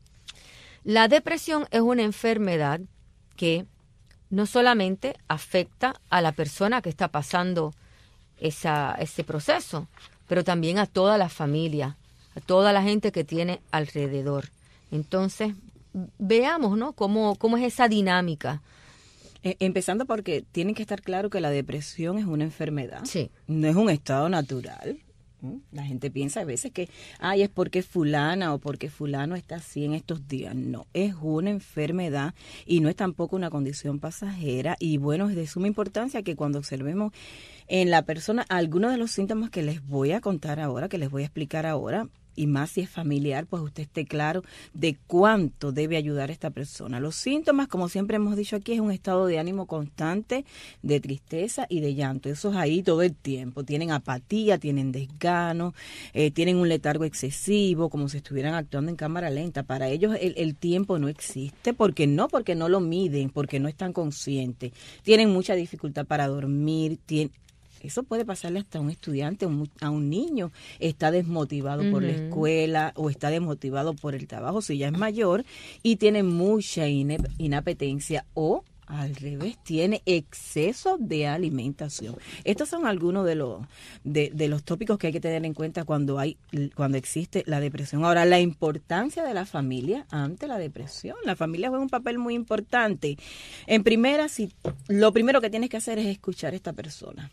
la depresión es una enfermedad que no solamente afecta a la persona que está pasando esa, ese proceso, pero también a toda la familia, a toda la gente que tiene alrededor. Entonces, veamos, ¿no?, cómo, cómo es esa dinámica. Eh, empezando porque tienen que estar claro que la depresión es una enfermedad, sí, no es un estado natural. La gente piensa a veces que, ay, es porque fulana o porque fulano está así en estos días. No, es una enfermedad y no es tampoco una condición pasajera. Y bueno, es de suma importancia que cuando observemos en la persona algunos de los síntomas que les voy a contar ahora, que les voy a explicar ahora, y más si es familiar, pues usted esté claro de cuánto debe ayudar a esta persona. Los síntomas, como siempre hemos dicho aquí, es un estado de ánimo constante, de tristeza y de llanto. Eso es ahí todo el tiempo. Tienen apatía, tienen desgano, eh, tienen un letargo excesivo, como si estuvieran actuando en cámara lenta. Para ellos el, el tiempo no existe. ¿Por qué no? Porque no lo miden, porque no están conscientes. Tienen mucha dificultad para dormir, tienen... Eso puede pasarle hasta a un estudiante, a un niño. Está desmotivado uh-huh. por la escuela o está desmotivado por el trabajo si ya es mayor y tiene mucha inapetencia o al revés, tiene exceso de alimentación. Estos son algunos de los de, de los tópicos que hay que tener en cuenta cuando hay cuando existe la depresión. Ahora, la importancia de la familia ante la depresión. La familia juega un papel muy importante. En primera, si lo primero que tienes que hacer es escuchar a esta persona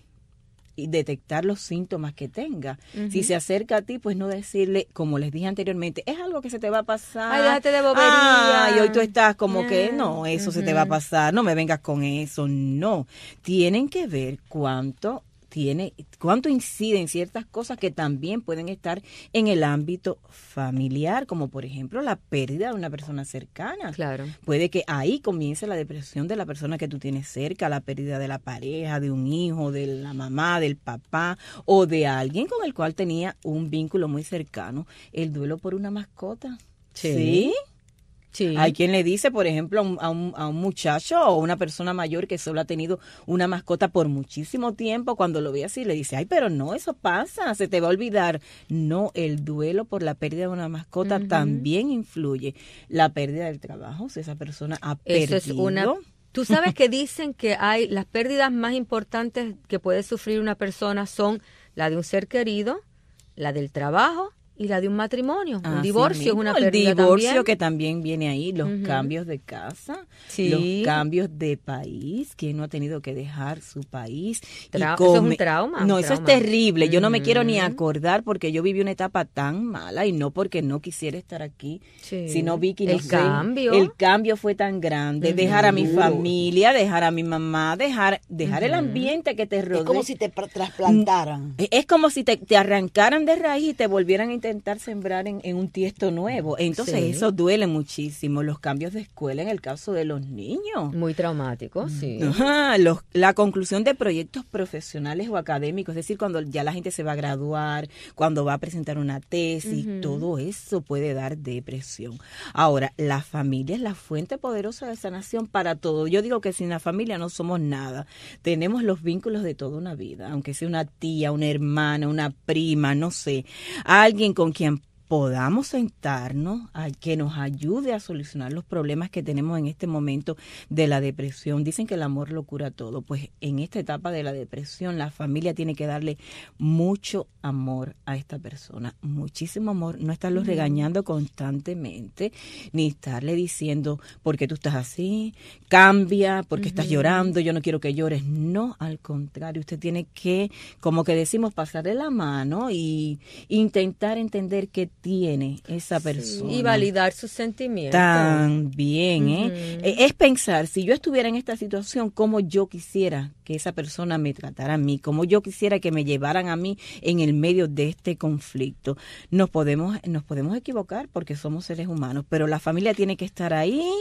y detectar los síntomas que tenga. Uh-huh. Si se acerca a ti, pues no decirle, como les dije anteriormente, es algo que se te va a pasar. Ay, déjate de bobería. Ah, y hoy tú estás como yeah. que, no, eso uh-huh. se te va a pasar, no me vengas con eso, no. Tienen que ver cuánto tiene, cuánto inciden ciertas cosas que también pueden estar en el ámbito familiar, como por ejemplo la pérdida de una persona cercana. Claro. Puede que ahí comience la depresión de la persona que tú tienes cerca, la pérdida de la pareja, de un hijo, de la mamá, del papá o de alguien con el cual tenía un vínculo muy cercano. El duelo por una mascota. Sí. ¿Sí? Sí. Hay quien le dice, por ejemplo, a un, a, un, a un muchacho o una persona mayor que solo ha tenido una mascota por muchísimo tiempo, cuando lo ve así le dice, ay, pero no, eso pasa, se te va a olvidar. No, el duelo por la pérdida de una mascota uh-huh. también influye. La pérdida del trabajo, si esa persona ha eso perdido. Es una... Tú sabes que dicen que hay las pérdidas más importantes que puede sufrir una persona son la de un ser querido, la del trabajo y la de un matrimonio. Un Así divorcio mismo, es una el pérdida divorcio también. Que también viene ahí, los Uh-huh. cambios de casa, Sí. los cambios de país, quien no ha tenido que dejar su país. Tra- y come... Eso es un trauma. No, un eso trauma. es terrible. Yo Uh-huh. no me quiero ni acordar porque yo viví una etapa tan mala y no porque no quisiera estar aquí, Sí. sino Vicky, no El sé, cambio. el cambio fue tan grande. Uh-huh. Dejar a mi familia, dejar a mi mamá, dejar, dejar uh-huh. el ambiente que te rodea. Es como si te pr- trasplantaran. Es como si te, te arrancaran de raíz y te volvieran a intentar sembrar en, en un tiesto nuevo. Entonces Sí. eso duele muchísimo. Los cambios de escuela en el caso de los niños. Muy traumático, sí. Ajá, los, la conclusión de proyectos profesionales o académicos, es decir, cuando ya la gente se va a graduar, cuando va a presentar una tesis, uh-huh. todo eso puede dar depresión. Ahora, la familia es la fuente poderosa de sanación para todo. Yo digo que sin la familia no somos nada. Tenemos los vínculos de toda una vida, aunque sea una tía, una hermana, una prima, no sé, alguien con quien podamos sentarnos, a que nos ayude a solucionar los problemas que tenemos en este momento de la depresión. Dicen que el amor lo cura todo. Pues en esta etapa de la depresión, la familia tiene que darle mucho amor a esta persona, muchísimo amor, no estarlo regañando constantemente, ni estarle diciendo, ¿por qué tú estás así? Cambia, ¿por qué uh-huh. estás llorando? Yo no quiero que llores. No, al contrario, usted tiene que, como que decimos, pasarle la mano y intentar entender que tiene esa persona. Sí, y validar sus sentimientos. También, ¿eh? Uh-huh. Es pensar, si yo estuviera en esta situación, cómo yo quisiera que esa persona me tratara a mí, cómo yo quisiera que me llevaran a mí en el medio de este conflicto. Nos podemos, nos podemos equivocar porque somos seres humanos, pero la familia tiene que estar ahí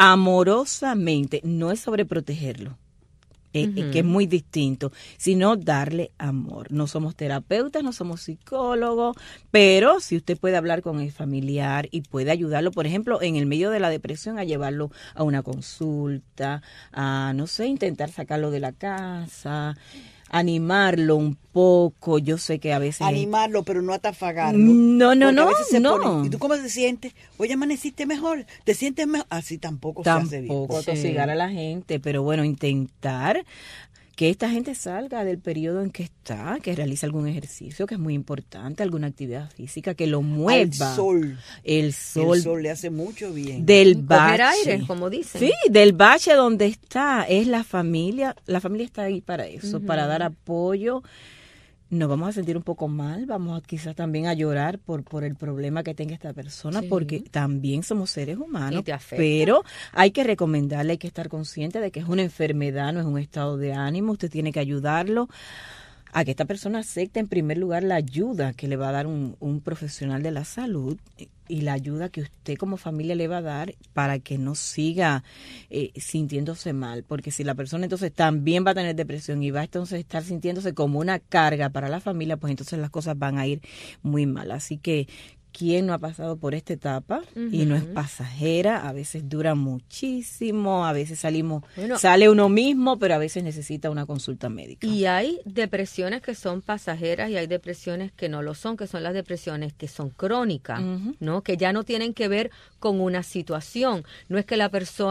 amorosamente, no es sobreprotegerlo. Eh, uh-huh. que es muy distinto, sino darle amor. No somos terapeutas, no somos psicólogos, pero si usted puede hablar con el familiar y puede ayudarlo, por ejemplo, en el medio de la depresión, a llevarlo a una consulta, a, no sé, intentar sacarlo de la casa, animarlo un poco. Yo sé que a veces... Animarlo, pero no atafagarlo. No, no, no, no. Pone, ¿y tú cómo te sientes? Oye, ¿amaneciste mejor? ¿Te sientes mejor? Así tampoco, tampoco se hace bien. Tampoco tosigar a la gente, pero bueno, intentar que esta gente salga del periodo en que está, que realice algún ejercicio, que es muy importante, alguna actividad física, que lo mueva. El sol. El sol. El sol le hace mucho bien. Del bache. Coger aire, como dicen. Sí, del bache donde está, es la familia. La familia está ahí para eso, uh-huh. para dar apoyo. Nos vamos a sentir un poco mal, vamos a, quizás también a llorar por por el problema que tenga esta persona, sí. porque también somos seres humanos, pero hay que recomendarle, hay que estar consciente de que es una enfermedad, no es un estado de ánimo. Usted tiene que ayudarlo a que esta persona acepte en primer lugar la ayuda que le va a dar un, un profesional de la salud y la ayuda que usted como familia le va a dar para que no siga eh, sintiéndose mal, porque si la persona entonces también va a tener depresión y va a entonces estar sintiéndose como una carga para la familia, pues entonces las cosas van a ir muy mal. Así que ¿quién no ha pasado por esta etapa? Uh-huh. Y no es pasajera, a veces dura muchísimo, a veces salimos, bueno, sale uno mismo, pero a veces necesita una consulta médica. Y hay depresiones que son pasajeras y hay depresiones que no lo son, que son las depresiones que son crónicas, uh-huh. ¿no? Que ya no tienen que ver con una situación. No es que la persona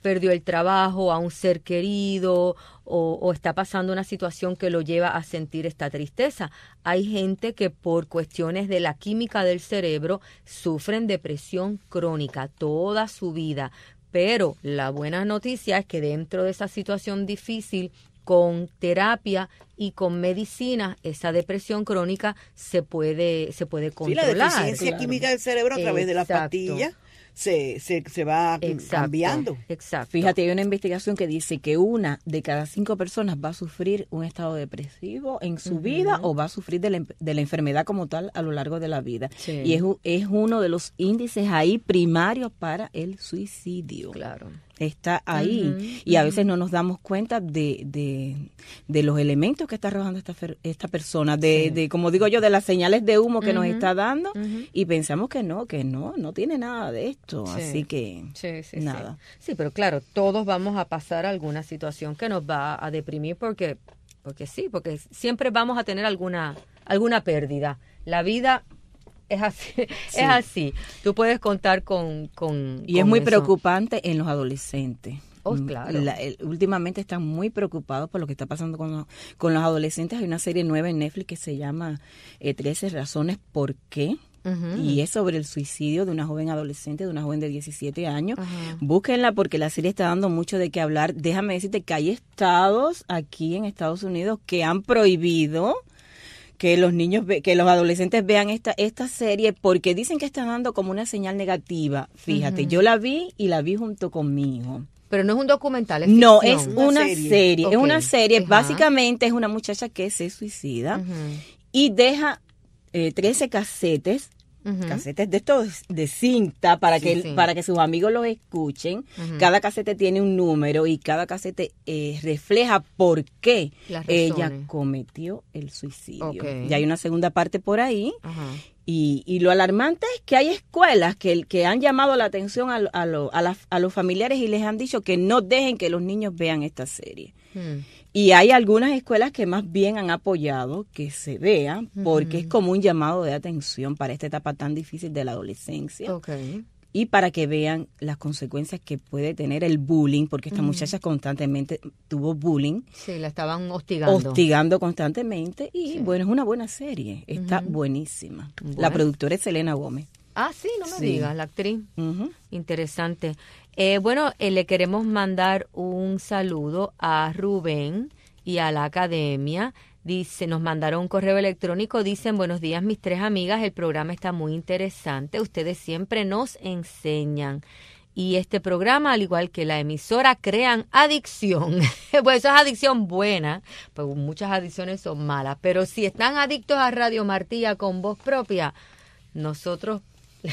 perdió el trabajo, a un ser querido o, o está pasando una situación que lo lleva a sentir esta tristeza. Hay gente que por cuestiones de la química del cerebro sufren depresión crónica toda su vida. Pero la buena noticia es que dentro de esa situación difícil, con terapia y con medicina, esa depresión crónica se puede se puede controlar. Sí, la deficiencia claro. química del cerebro a través Exacto. de las pastillas se, se, se va exacto, cambiando. Exacto. Fíjate, hay una investigación que dice que una de cada cinco personas va a sufrir un estado depresivo en su uh-huh. vida o va a sufrir de la, de la enfermedad como tal a lo largo de la vida. Sí. Y es, es uno de los índices ahí primarios para el suicidio. Claro. Está ahí uh-huh, y a veces no nos damos cuenta de, de, de los elementos que está arrojando esta, esta persona, de, sí. de, como digo yo, de las señales de humo que uh-huh, nos está dando uh-huh. y pensamos que no, que no, no tiene nada de esto, sí. así que sí, sí, nada. Sí. sí, pero claro, todos vamos a pasar alguna situación que nos va a deprimir porque, porque sí, porque siempre vamos a tener alguna, alguna pérdida. La vida Es así, sí. es así. Tú puedes contar con, con Y con es muy eso. preocupante en los adolescentes. Oh, claro. La, el, últimamente están muy preocupados por lo que está pasando con los, con los adolescentes. Hay una serie nueva en Netflix que se llama eh, trece razones por qué. Uh-huh. Y es sobre el suicidio de una joven adolescente, de una joven de diecisiete años. Uh-huh. Búsquenla porque la serie está dando mucho de qué hablar. Déjame decirte que hay estados aquí en Estados Unidos que han prohibido que los niños, ve, que los adolescentes vean esta esta serie porque dicen que está dando como una señal negativa. Fíjate, uh-huh. yo la vi y la vi junto con mi hijo. Pero no es un documental, es No, ficción. es una, una serie. serie. Okay. Es una serie, uh-huh. básicamente es una muchacha que se suicida uh-huh. y deja eh, trece casetes. Uh-huh. Casetes de estos de cinta para sí, que sí. para que sus amigos los escuchen. Uh-huh. Cada casete tiene un número y cada casete eh, refleja por qué ella cometió el suicidio. Okay. Y hay una segunda parte por ahí. Uh-huh. Y, y lo alarmante es que hay escuelas que, que han llamado la atención a, a, lo, a, la, a los familiares y les han dicho que no dejen que los niños vean esta serie. Uh-huh. Y hay algunas escuelas que más bien han apoyado que se vea, porque uh-huh. es como un llamado de atención para esta etapa tan difícil de la adolescencia. Okay. Y para que vean las consecuencias que puede tener el bullying, porque esta uh-huh. muchacha constantemente tuvo bullying. Sí, la estaban hostigando. Hostigando constantemente. Y sí. bueno, es una buena serie. Está uh-huh. buenísima. Bueno. La productora es Selena Gómez. Ah, sí, no me sí. digas, la actriz. Uh-huh. Interesante. Eh, bueno, eh, le queremos mandar un saludo a Rubén y a la academia. Dice, nos mandaron un correo electrónico, dicen, buenos días mis tres amigas, el programa está muy interesante, ustedes siempre nos enseñan. Y este programa, al igual que la emisora, crean adicción. Pues eso es adicción buena, pues muchas adicciones son malas, pero si están adictos a Radio Martí con voz propia, nosotros...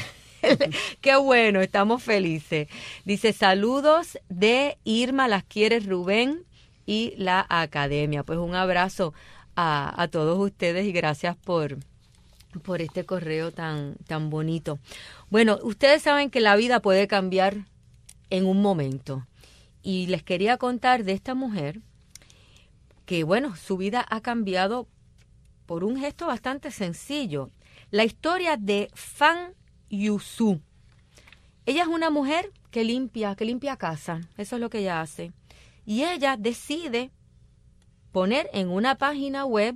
Qué bueno, estamos felices. Dice, saludos de Irma, las quiere Rubén y la academia. Pues un abrazo a, a todos ustedes y gracias por, por este correo tan, tan bonito. Bueno, ustedes saben que la vida puede cambiar en un momento. Y les quería contar de esta mujer que, bueno, su vida ha cambiado por un gesto bastante sencillo. La historia de Fan Yusu. Ella es una mujer que limpia, que limpia casa. Eso es lo que ella hace. Y ella decide poner en una página web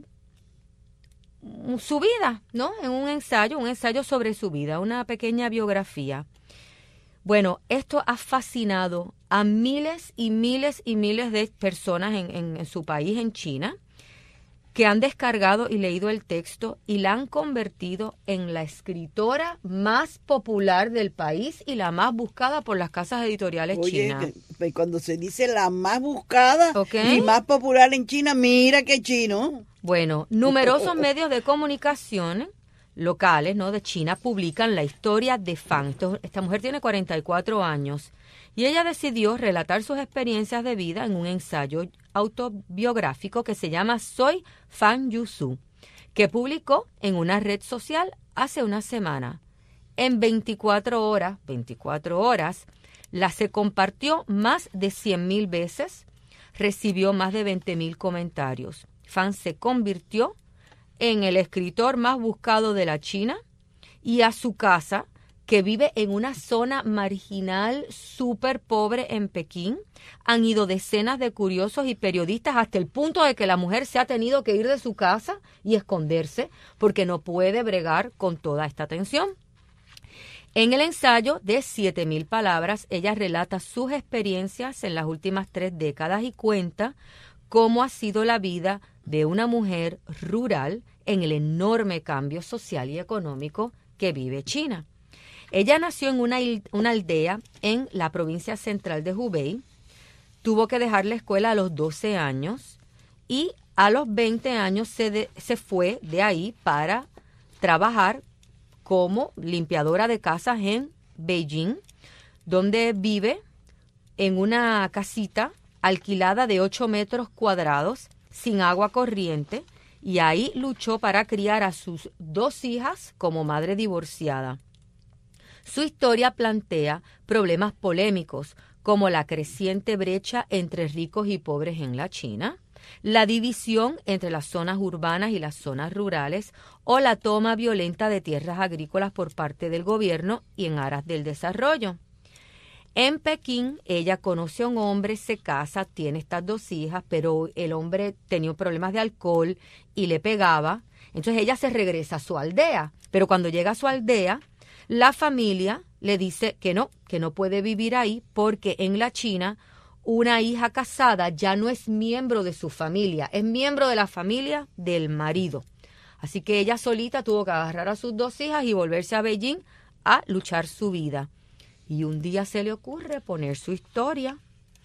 su vida, ¿no? En un ensayo, un ensayo sobre su vida, una pequeña biografía. Bueno, esto ha fascinado a miles y miles y miles de personas en, en, en su país, en China, que han descargado y leído el texto y la han convertido en la escritora más popular del país y la más buscada por las casas editoriales Oye, chinas. Oye, cuando se dice la más buscada okay. y más popular en China, mira qué chino. Bueno, numerosos medios de comunicación locales, ¿no?, de China publican la historia de Fan. Esta mujer tiene cuarenta y cuatro años y ella decidió relatar sus experiencias de vida en un ensayo autobiográfico que se llama Soy Fan Yusu, que publicó en una red social hace una semana. En veinticuatro horas, veinticuatro horas, la se compartió más de cien mil veces, recibió más de veinte mil comentarios. Fan se convirtió en el escritor más buscado de la China y a su casa que vive en una zona marginal súper pobre en Pekín. Han ido decenas de curiosos y periodistas hasta el punto de que la mujer se ha tenido que ir de su casa y esconderse porque no puede bregar con toda esta tensión. En el ensayo de siete mil palabras, ella relata sus experiencias en las últimas tres décadas y cuenta cómo ha sido la vida de una mujer rural en el enorme cambio social y económico que vive China. Ella nació en una, una aldea en la provincia central de Hubei, tuvo que dejar la escuela a los doce años y a los veinte años se, de, se fue de ahí para trabajar como limpiadora de casas en Beijing, donde vive en una casita alquilada de ocho metros cuadrados, sin agua corriente, y ahí luchó para criar a sus dos hijas como madre divorciada. Su historia plantea problemas polémicos como la creciente brecha entre ricos y pobres en la China, la división entre las zonas urbanas y las zonas rurales o la toma violenta de tierras agrícolas por parte del gobierno y en aras del desarrollo. En Pekín, ella conoce a un hombre, se casa, tiene estas dos hijas, pero el hombre tenía problemas de alcohol y le pegaba. Entonces ella se regresa a su aldea, pero cuando llega a su aldea, la familia le dice que no, que no puede vivir ahí porque en la China una hija casada ya no es miembro de su familia, es miembro de la familia del marido. Así que ella solita tuvo que agarrar a sus dos hijas y volverse a Beijing a luchar su vida. Y un día se le ocurre poner su historia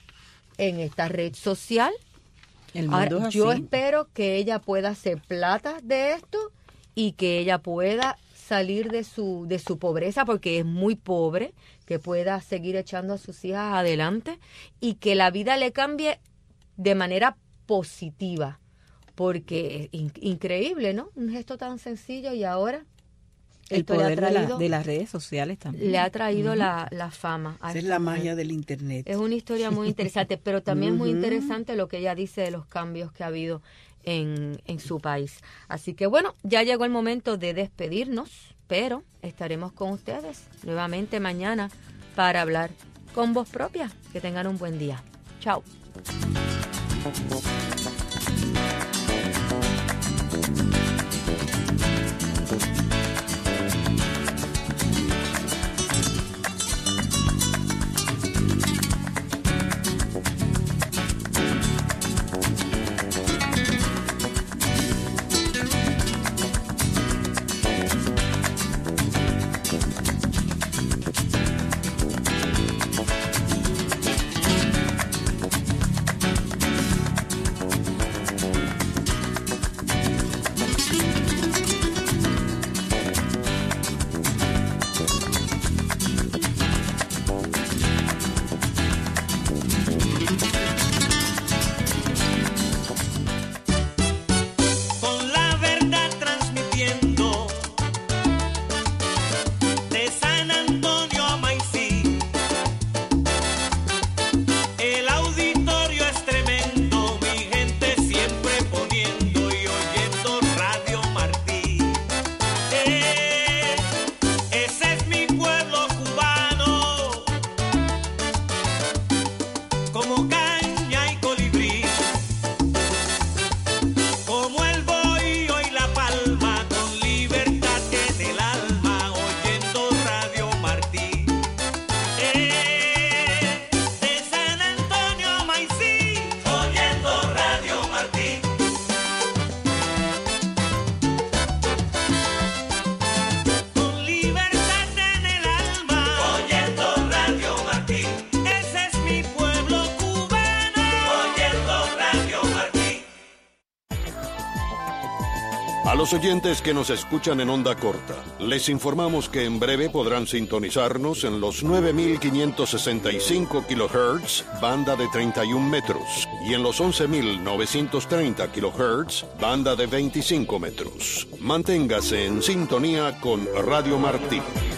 en esta red social. El mundo Ahora, es yo así. espero que ella pueda hacer plata de esto y que ella pueda salir de su de su pobreza, porque es muy pobre, que pueda seguir echando a sus hijas adelante y que la vida le cambie de manera positiva, porque es in- increíble, ¿no? Un gesto tan sencillo y ahora El esto le ha poder de, la- traído- de las redes sociales también. le ha traído Ujú. la, la fama. a Esa es esta la mujer. magia del internet. Es una historia muy interesante, pero también muy Ujú. interesante lo que ella dice de los cambios que ha habido en, en su país. Así que bueno, ya llegó el momento de despedirnos, pero estaremos con ustedes nuevamente mañana para hablar con voz propia. Que tengan un buen día. Chao. Con la verdad transmitiendo de San Antonio a Maicí. El auditorio es tremendo, mi gente siempre poniendo y oyendo Radio Martí. Eh, ese es mi pueblo cubano, como caña y colibrí. Como el bohío y la palma, con libertad en el alma, oyendo Radio Martí. Eh, de San Antonio a Maicí, oyendo Radio Martí. Con libertad en el alma, oyendo Radio Martí. Ese es mi pueblo cubano, oyendo Radio Martí. A los oyentes que nos escuchan en onda corta, les informamos que en breve podrán sintonizarnos en los nueve mil quinientos sesenta y cinco kilohertz, banda de treinta y un metros, y en los once mil novecientos treinta kilohertz, banda de veinticinco metros. Manténgase en sintonía con Radio Martí.